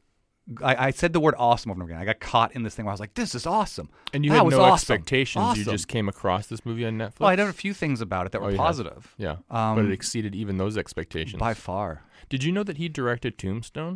I said the word awesome over and over again. I got caught in this thing where I was like, this is awesome. And you had no expectations. Awesome. You just came across this movie on Netflix? Well, I had a few things about it that were positive. Yeah, but it exceeded even those expectations. By far. Did you know that he directed Tombstone?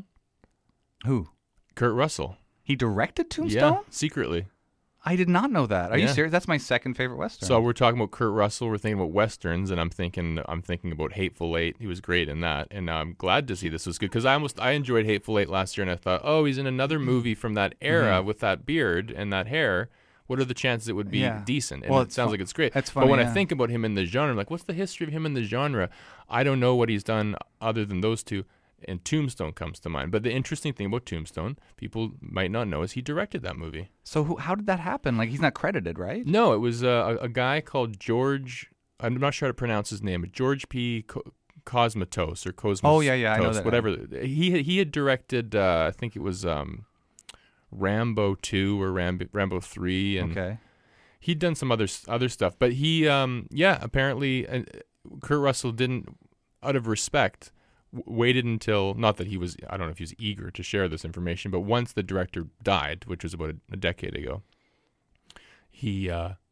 Who? Kurt Russell. He directed Tombstone? Yeah, secretly. I did not know that. Are you serious? That's my second favorite Western. So we're talking about Kurt Russell. We're thinking about Westerns, and I'm thinking about Hateful Eight. He was great in that, and I'm glad to see this was good because I enjoyed Hateful Eight last year, and I thought, oh, he's in another movie from that era with that beard and that hair. What are the chances it would be decent? And it sounds like it's great. That's funny, but when I think about him in the genre, I'm like, what's the history of him in the genre? I don't know what he's done other than those two. And Tombstone comes to mind. But the interesting thing about Tombstone, people might not know, is he directed that movie. So how did that happen? Like, he's not credited, right? No, it was a guy called George, I'm not sure how to pronounce his name, but George P. Cosmatos or Cosmatos. Oh, yeah, I know that. Whatever. He had directed, I think it was Rambo 2 or Rambo 3. And okay. He'd done some other stuff. But he, apparently, Kurt Russell didn't, out of respect, waited until, not that he was, I don't know if he was eager to share this information, but once the director died, which was about a decade ago, he,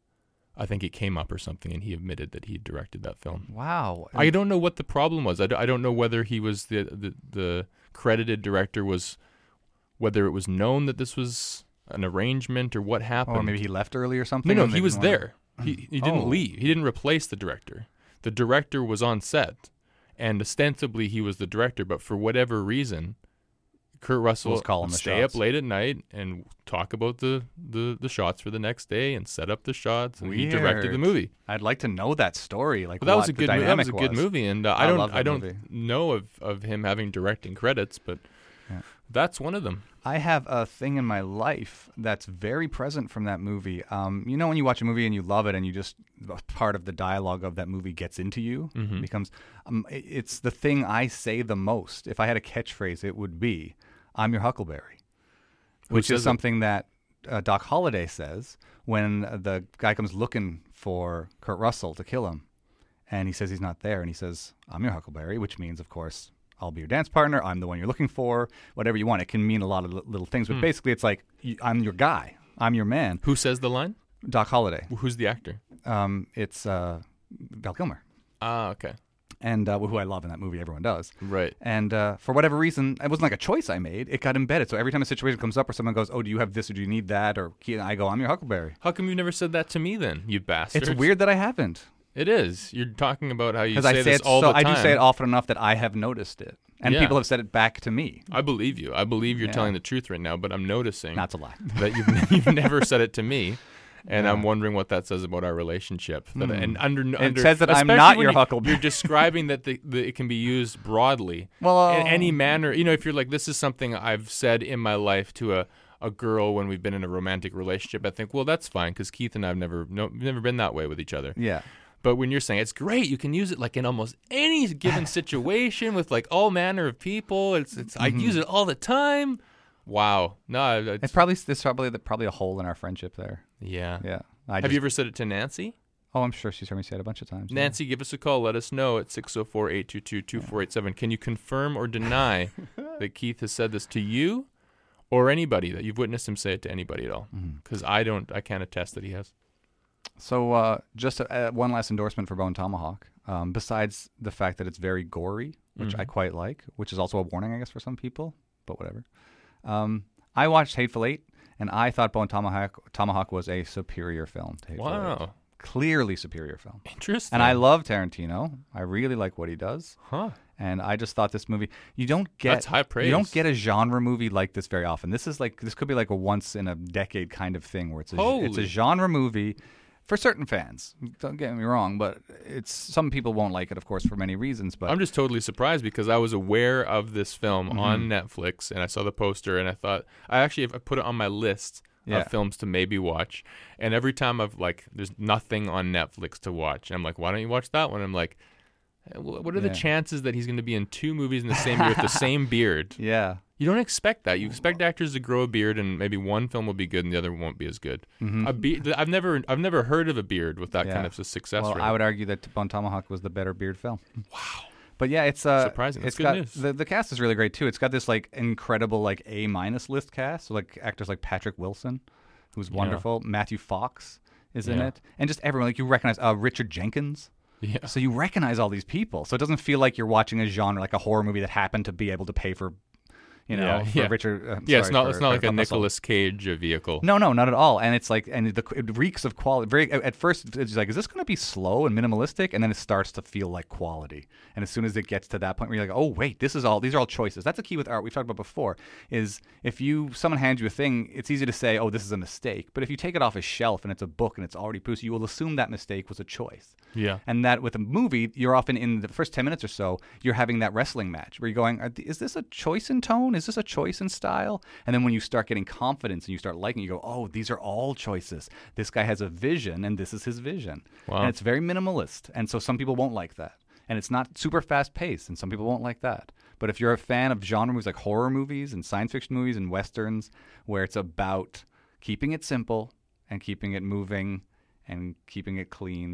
I think it came up or something, and he admitted that he directed that film. Wow. I don't know what the problem was. I don't know whether he was the credited director was, whether it was known that this was an arrangement or what happened. Or maybe he left early or something. No, he was there. He didn't leave. He didn't replace the director. The director was on set, and ostensibly he was the director, but for whatever reason, Kurt Russell would stay up late at night and talk about the shots for the next day and set up the shots, and he directed the movie. I'd like to know that story. Like, that was a good movie. That was a good movie, and I don't movie. know of him having directing credits, but that's one of them. I have a thing in my life that's very present from that movie. You know, when you watch a movie and you love it, and you just part of the dialogue of that movie gets into you, becomes it's the thing I say the most. If I had a catchphrase, it would be, "I'm your Huckleberry," which is something that Doc Holliday says when the guy comes looking for Kurt Russell to kill him, and he says he's not there, and he says, "I'm your Huckleberry," which means, of course, I'll be your dance partner. I'm the one you're looking for. Whatever you want. It can mean a lot of little things, but basically, it's like I'm your guy. I'm your man. Who says the line? Doc Holliday. Who's the actor? It's Val Kilmer. Ah, okay. And who I love in that movie, everyone does. Right. And for whatever reason, it wasn't like a choice I made. It got embedded. So every time a situation comes up or someone goes, "Oh, do you have this or do you need that?" or I go, "I'm your Huckleberry." How come you never said that to me then, you bastard? It's weird that I haven't. It is. You're talking about how you say this all the time. I do say it often enough that I have noticed it. And people have said it back to me. I believe you. I believe you're telling the truth right now, but I'm noticing Not to lie. that you've never said it to me. And I'm wondering what that says about our relationship. It says that I'm not your Huckleberry. You're describing that it can be used broadly. Well, in any manner. You know, if you're like, this is something I've said in my life to a girl when we've been in a romantic relationship, I think, well, that's fine, because Keith and I have never been that way with each other. Yeah. But when you're saying it's great, you can use it like in almost any given situation with like all manner of people. I use it all the time. Wow. No, there's probably a hole in our friendship there. Yeah. Yeah. Have you ever said it to Nancy? Oh, I'm sure she's heard me say it a bunch of times. Nancy, give us a call. Let us know at 604-822-2487. Can you confirm or deny that Keith has said this to you or anybody, that you've witnessed him say it to anybody at all? Because I can't attest that he has. So just one last endorsement for Bone Tomahawk. Besides the fact that it's very gory, which I quite like, which is also a warning, I guess, for some people, but whatever. I watched Hateful Eight, and I thought Bone Tomahawk was a superior film to Hateful Eight. Clearly superior film. Interesting. And I love Tarantino. I really like what he does. Huh. And I just thought this movie, that's high praise. You don't get a genre movie like this very often. This could be like a once in a decade kind of thing where it's a genre movie. For certain fans, don't get me wrong, but some people won't like it, of course, for many reasons. But I'm just totally surprised because I was aware of this film on Netflix, and I saw the poster, and I thought I put it on my list of films to maybe watch. And every time there's nothing on Netflix to watch, and I'm like, why don't you watch that one? I'm like, what are the chances that he's going to be in 2 movies in the same year with the same beard? Yeah. You don't expect that. You expect actors to grow a beard, and maybe one film will be good and the other won't be as good. I've never heard of a beard with that kind of a success rate. I would argue that Bone Tomahawk was the better beard film. Wow. But yeah, it's surprising. That's good news. The cast is really great too. It's got this incredible A- list cast. So actors like Patrick Wilson, who's wonderful. Matthew Fox is in it, and just everyone you recognize. Richard Jenkins. Yeah. So you recognize all these people. So it doesn't feel like you're watching a genre like a horror movie that happened to be able to pay for. For Richard. It's not like a Nicolas Cage vehicle. No, not at all. And it's it reeks of quality. At first, it's like, is this going to be slow and minimalistic? And then it starts to feel like quality. And as soon as it gets to that point, where you're like, oh wait, these are all choices. That's the key with art. We've talked about before. Is if someone hands you a thing, it's easy to say, oh, this is a mistake. But if you take it off a shelf and it's a book and it's already produced, you will assume that mistake was a choice. Yeah. And that with a movie, you're often in the first 10 minutes or so, you're having that wrestling match where you're going, is this a choice in tone? Is this a choice in style? And then when you start getting confidence and you start liking it, you go, oh, these are all choices. This guy has a vision and this is his vision. Wow. And it's very minimalist. And so some people won't like that. And it's not super fast paced and some people won't like that. But if you're a fan of genre movies like horror movies and science fiction movies and westerns where it's about keeping it simple and keeping it moving and keeping it clean,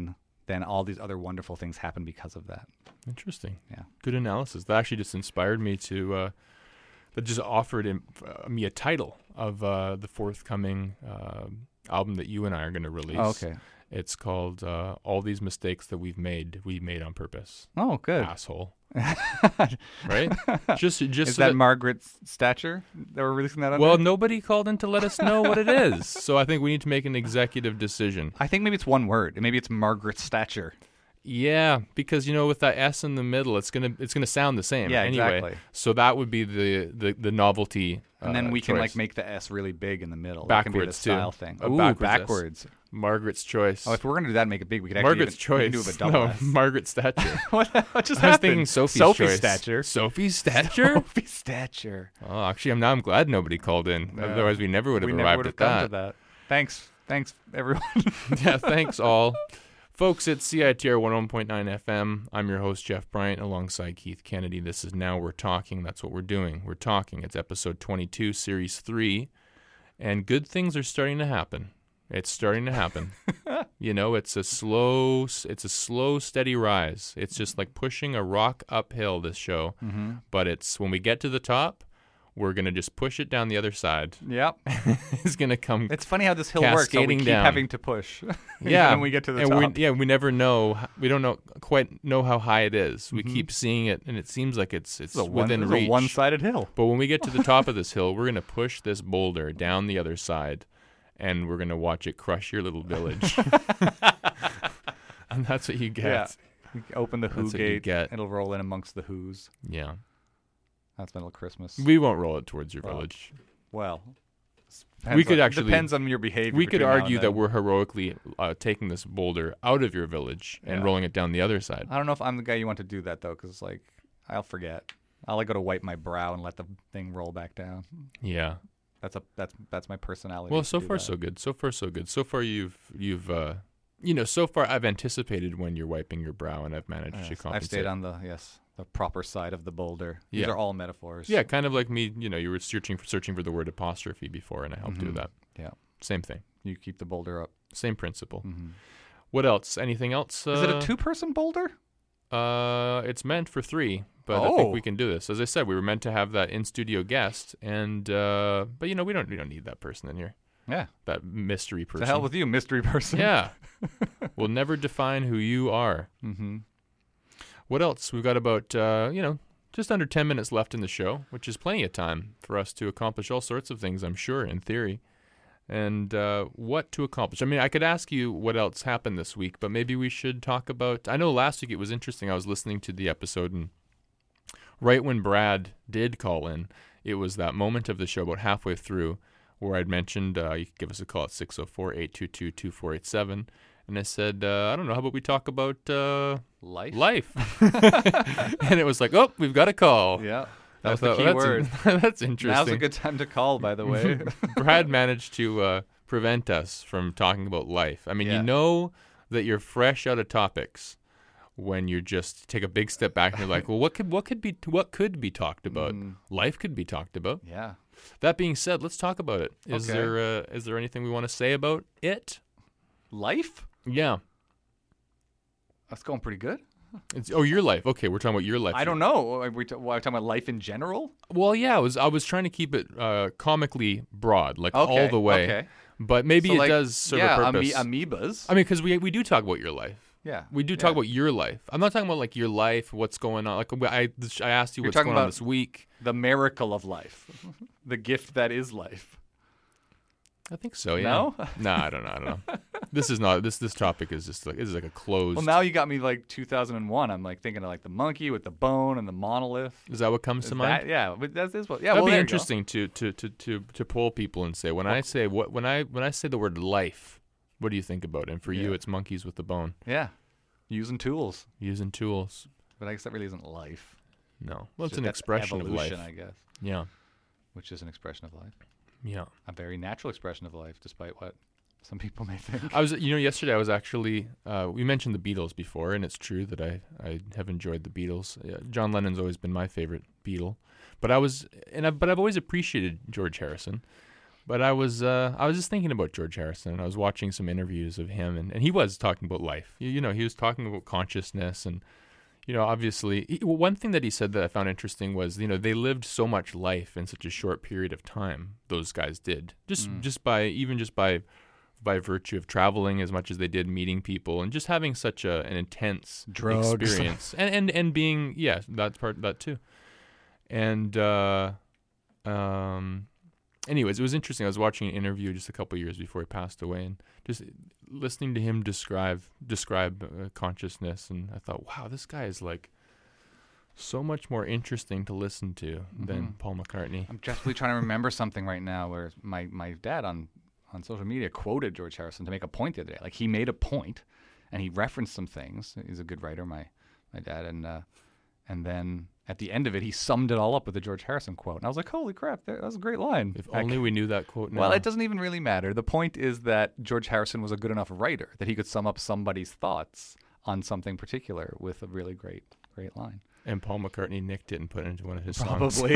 then all these other wonderful things happen because of that. Interesting. Yeah. Good analysis. That actually just inspired me to. That just offered me a title of the forthcoming album that you and I are going to release. Oh, okay. It's called All These Mistakes That We Made on Purpose. Oh, good. Asshole. Right? Just Is so that Margaret Thatcher that we're releasing that under? Well, nobody called in to let us know what it is. So I think we need to make an executive decision. I think maybe it's one word. Maybe it's Margaret Thatcher. Yeah, because with that S in the middle, it's gonna sound the same. Yeah, anyway. exactly. So that would be the novelty. And then we can choice. make the S really big in the middle. Backwards that can be the style too. thing. Ooh, backwards. Margaret's Choice. Oh, if we're gonna do that, and make it big. We could Margaret's actually Choice. do a double S. Margaret's Thatcher. What just happened? I was thinking Sophie's Choice. Thatcher. Sophie's Thatcher. Sophie's Thatcher. Oh, actually, I'm glad nobody called in. Otherwise, we never would have arrived at come to that. Thanks, everyone. Yeah, thanks all. Folks, it's CITR 101.9 FM. I'm your host, Jeff Bryant, alongside Keith Kennedy. This is Now We're Talking. That's what we're doing. We're talking. It's episode 22, series 3. And good things are starting to happen. It's starting to happen. It's a slow, steady rise. It's just like pushing a rock uphill, this show. Mm-hmm. But it's when we get to the top, we're going to just push it down the other side. Yep. It's going to come. It's funny how this hill works. So we keep having to push. Yeah. When we get to the top. We never know. We don't quite know how high it is. Mm-hmm. We keep seeing it, and it seems like it's within reach. It's a one-sided hill. But when we get to the top of this hill, we're going to push this boulder down the other side, and we're going to watch it crush your little village. And that's what you get. Yeah. You open the Who gate. Get. It'll roll in amongst the Who's. Yeah. That's Middle Christmas. We won't roll it towards your village. Well, we could actually depends on your behavior. We could argue that we're heroically taking this boulder out of your village and rolling it down the other side. I don't know if I'm the guy you want to do that though, because I'll forget. I'll go to wipe my brow and let the thing roll back down. Yeah, that's my personality. Well, so far so good. So far so good. So far you've so far I've anticipated when you're wiping your brow, and I've managed to compensate. I've stayed on the proper side of the boulder. These are all metaphors. Yeah, kind of like me. You were searching for the word apostrophe before, and I helped do that. Yeah, same thing. You keep the boulder up. Same principle. Mm-hmm. What else? Anything else? Is it a 2-person boulder? It's meant for 3, but I think we can do this. As I said, we were meant to have that in-studio guest, and but we don't need that person in here. Yeah, that mystery person. To hell with you, mystery person. Yeah, we'll never define who you are. Mm-hmm. What else? We've got about just under 10 minutes left in the show, which is plenty of time for us to accomplish all sorts of things, I'm sure, in theory. And what to accomplish. I mean, I could ask you what else happened this week, but maybe we should talk about... I know last week it was interesting. I was listening to the episode, and right when Brad did call in, it was that moment of the show about halfway through where I'd mentioned you could give us a call at 604-822-2487. And I said, I don't know, how about we talk about life? And it was like, oh, we've got a call. Yeah. That's the key word. That's interesting. Now's a good time to call, by the way. Brad managed to prevent us from talking about life. I mean, you know that you're fresh out of topics when you just take a big step back and you're like, well, what could be talked about? Life could be talked about. Yeah. That being said, let's talk about it. Is there anything we want to say about it? Life? Yeah. That's going pretty good. Your life. Okay, we're talking about your life. I don't know. Are we talking about life in general? Well, yeah. I was trying to keep it comically broad, all the way. Okay. But maybe it does serve a purpose. Amoebas. I mean, because we do talk about your life. Yeah. We do talk about your life. I'm not talking about your life, what's going on. I asked you what's going on this week. The miracle of life, the gift that is life. I think so. Yeah. No? No, I don't know. This is not. This topic is just like a closed. Well, now you got me 2001. I'm thinking of the monkey with the bone and the monolith. Is that what comes to mind? Yeah, but that is what. Yeah, that'd be interesting to poll people and say when I say the word life, what do you think about it? And for you, it's monkeys with the bone. Yeah, using tools. But I guess that really isn't life. No. Well, it's an expression of life, I guess. Yeah. Which is an expression of life. Yeah. A very natural expression of life, despite what some people may think. Yesterday I was actually, we mentioned the Beatles before, and it's true that I have enjoyed the Beatles. John Lennon's always been my favorite Beatle, but I've always appreciated George Harrison. But I was just thinking about George Harrison. I was watching some interviews of him, and he was talking about life. He was talking about consciousness, and obviously, one thing that he said that I found interesting was, they lived so much life in such a short period of time. Those guys did just by virtue of traveling as much as they did, meeting people, and just having such an intense experience, and being that's part of that too. And anyways, it was interesting. I was watching an interview just a couple of years before he passed away, and just listening to him describe consciousness, and I thought, wow, this guy is like so much more interesting to listen to than Paul McCartney. I'm desperately trying to remember something right now where my dad on social media quoted George Harrison to make a point the other day. Like, he made a point, and he referenced some things. He's a good writer, my dad, and then at the end of it, he summed it all up with the George Harrison quote. And I was like, holy crap, that was a great line. If only we knew that quote now. Well, it doesn't even really matter. The point is that George Harrison was a good enough writer that he could sum up somebody's thoughts on something particular with a really great line. And Paul McCartney nicked it and put it into one of his songs. Probably.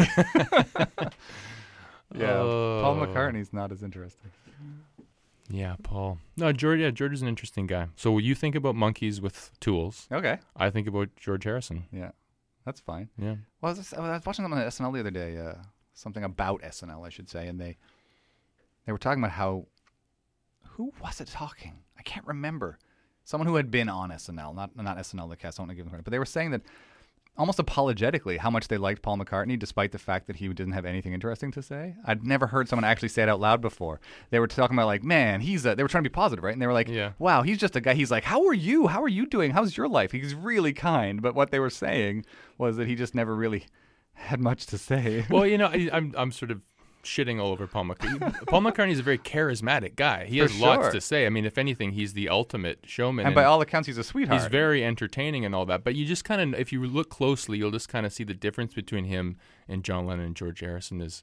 Yeah, Paul McCartney's not as interesting. Yeah, Paul. No, George is an interesting guy. So you think about monkeys with tools. Okay. I think about George Harrison. Yeah. That's fine. Yeah. Well, I was watching something on SNL the other day, something about SNL, I should say, and they were talking about who was it talking? I can't remember. Someone who had been on SNL, not SNL the cast. I don't want to give them credit, but they were saying that almost apologetically how much they liked Paul McCartney, despite the fact that he didn't have anything interesting to say. I'd never heard someone actually say it out loud before. They were talking about, like, man, they were trying to be positive, right? And they were like, wow, he's just a guy. He's like, how are you? How are you doing? How's your life? He's really kind. But what they were saying was that he just never really had much to say. Well, I'm sort of shitting all over Paul McCartney. Paul McCartney's a very charismatic guy. He has lots to say. I mean, if anything, he's the ultimate showman. And by all accounts, he's a sweetheart. He's very entertaining and all that. But you just kind of, if you look closely, you'll just kind of see the difference between him and John Lennon and George Harrison is,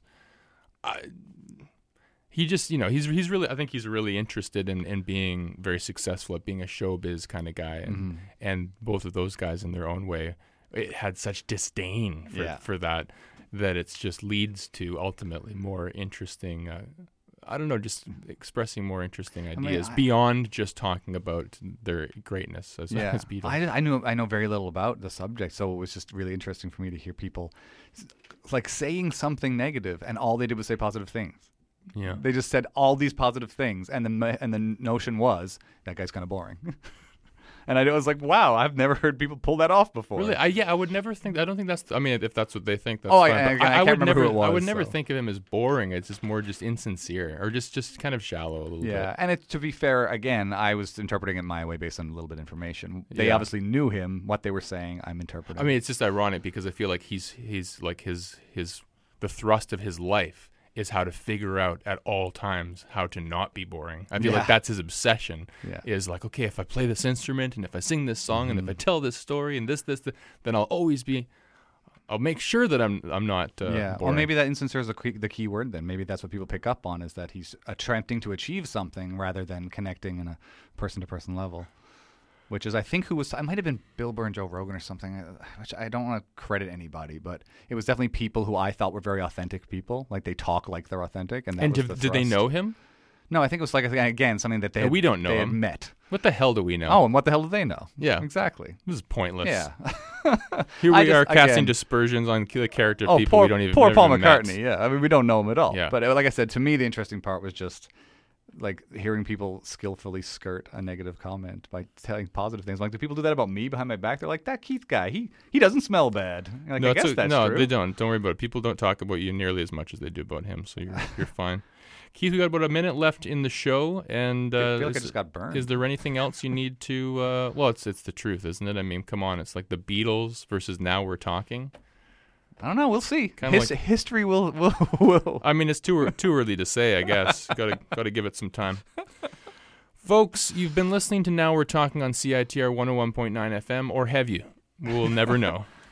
he just, he's really, I think he's really interested in being very successful at being a showbiz kind of guy. And both of those guys in their own way, it had such disdain for that it's just leads to ultimately more interesting, just expressing more interesting ideas beyond just talking about their greatness as Beatles. I know very little about the subject, so it was just really interesting for me to hear people like saying something negative, and all they did was say positive things. Yeah, they just said all these positive things, and the notion was that guy's kind of boring. And I was like, wow, I've never heard people pull that off before. Really? I would never think. I don't think that's. I mean, if that's what they think, that's fine. I can't remember who it was. I would never think of him as boring. It's just more just insincere or just kind of shallow a little bit. Yeah, and to be fair, again, I was interpreting it my way based on a little bit of information. They obviously knew him. What they were saying, I'm interpreting. I mean, it's just ironic because I feel like he's like the thrust of his life is how to figure out at all times how to not be boring. I feel like that's his obsession. Is like, okay, if I play this instrument and if I sing this song and if I tell this story and this, then I'll always be. I'll make sure that I'm not. Boring. Or maybe that insincere is the key word. Then maybe that's what people pick up on, is that he's attempting to achieve something rather than connecting in a person-to-person level. Which is, I think, I might have been Bill Burr and Joe Rogan or something, which I don't want to credit anybody, but it was definitely people who I thought were very authentic people. Like, they talk like they're authentic. And did they know him? No, I think it was like, again, something that we don't know they him. had met. What the hell do we know? Oh, and what the hell do they know? Yeah. Exactly. This is pointless. Yeah. Here we are casting dispersions on the character of people we don't even know. Poor Paul McCartney, yeah. I mean, we don't know him at all. Yeah. But like I said, to me, the interesting part was just like hearing people skillfully skirt a negative comment by telling positive things. Like, do people do that about me behind my back? They're like, that Keith guy, he doesn't smell bad. Like, no, I guess that's no, true. They don't. Don't worry about it. People don't talk about you nearly as much as they do about him, so you're fine. Keith, we got about a minute left in the show, and I feel like I just got burned. Is there anything else you need to? Well, it's the truth, isn't it? I mean, come on, it's like the Beatles versus Now We're Talking. I don't know. We'll see. History will. I mean, it's too early to say, I guess. Got to give it some time. Folks, you've been listening to Now We're Talking on CITR 101.9 FM, or have you? We'll never know.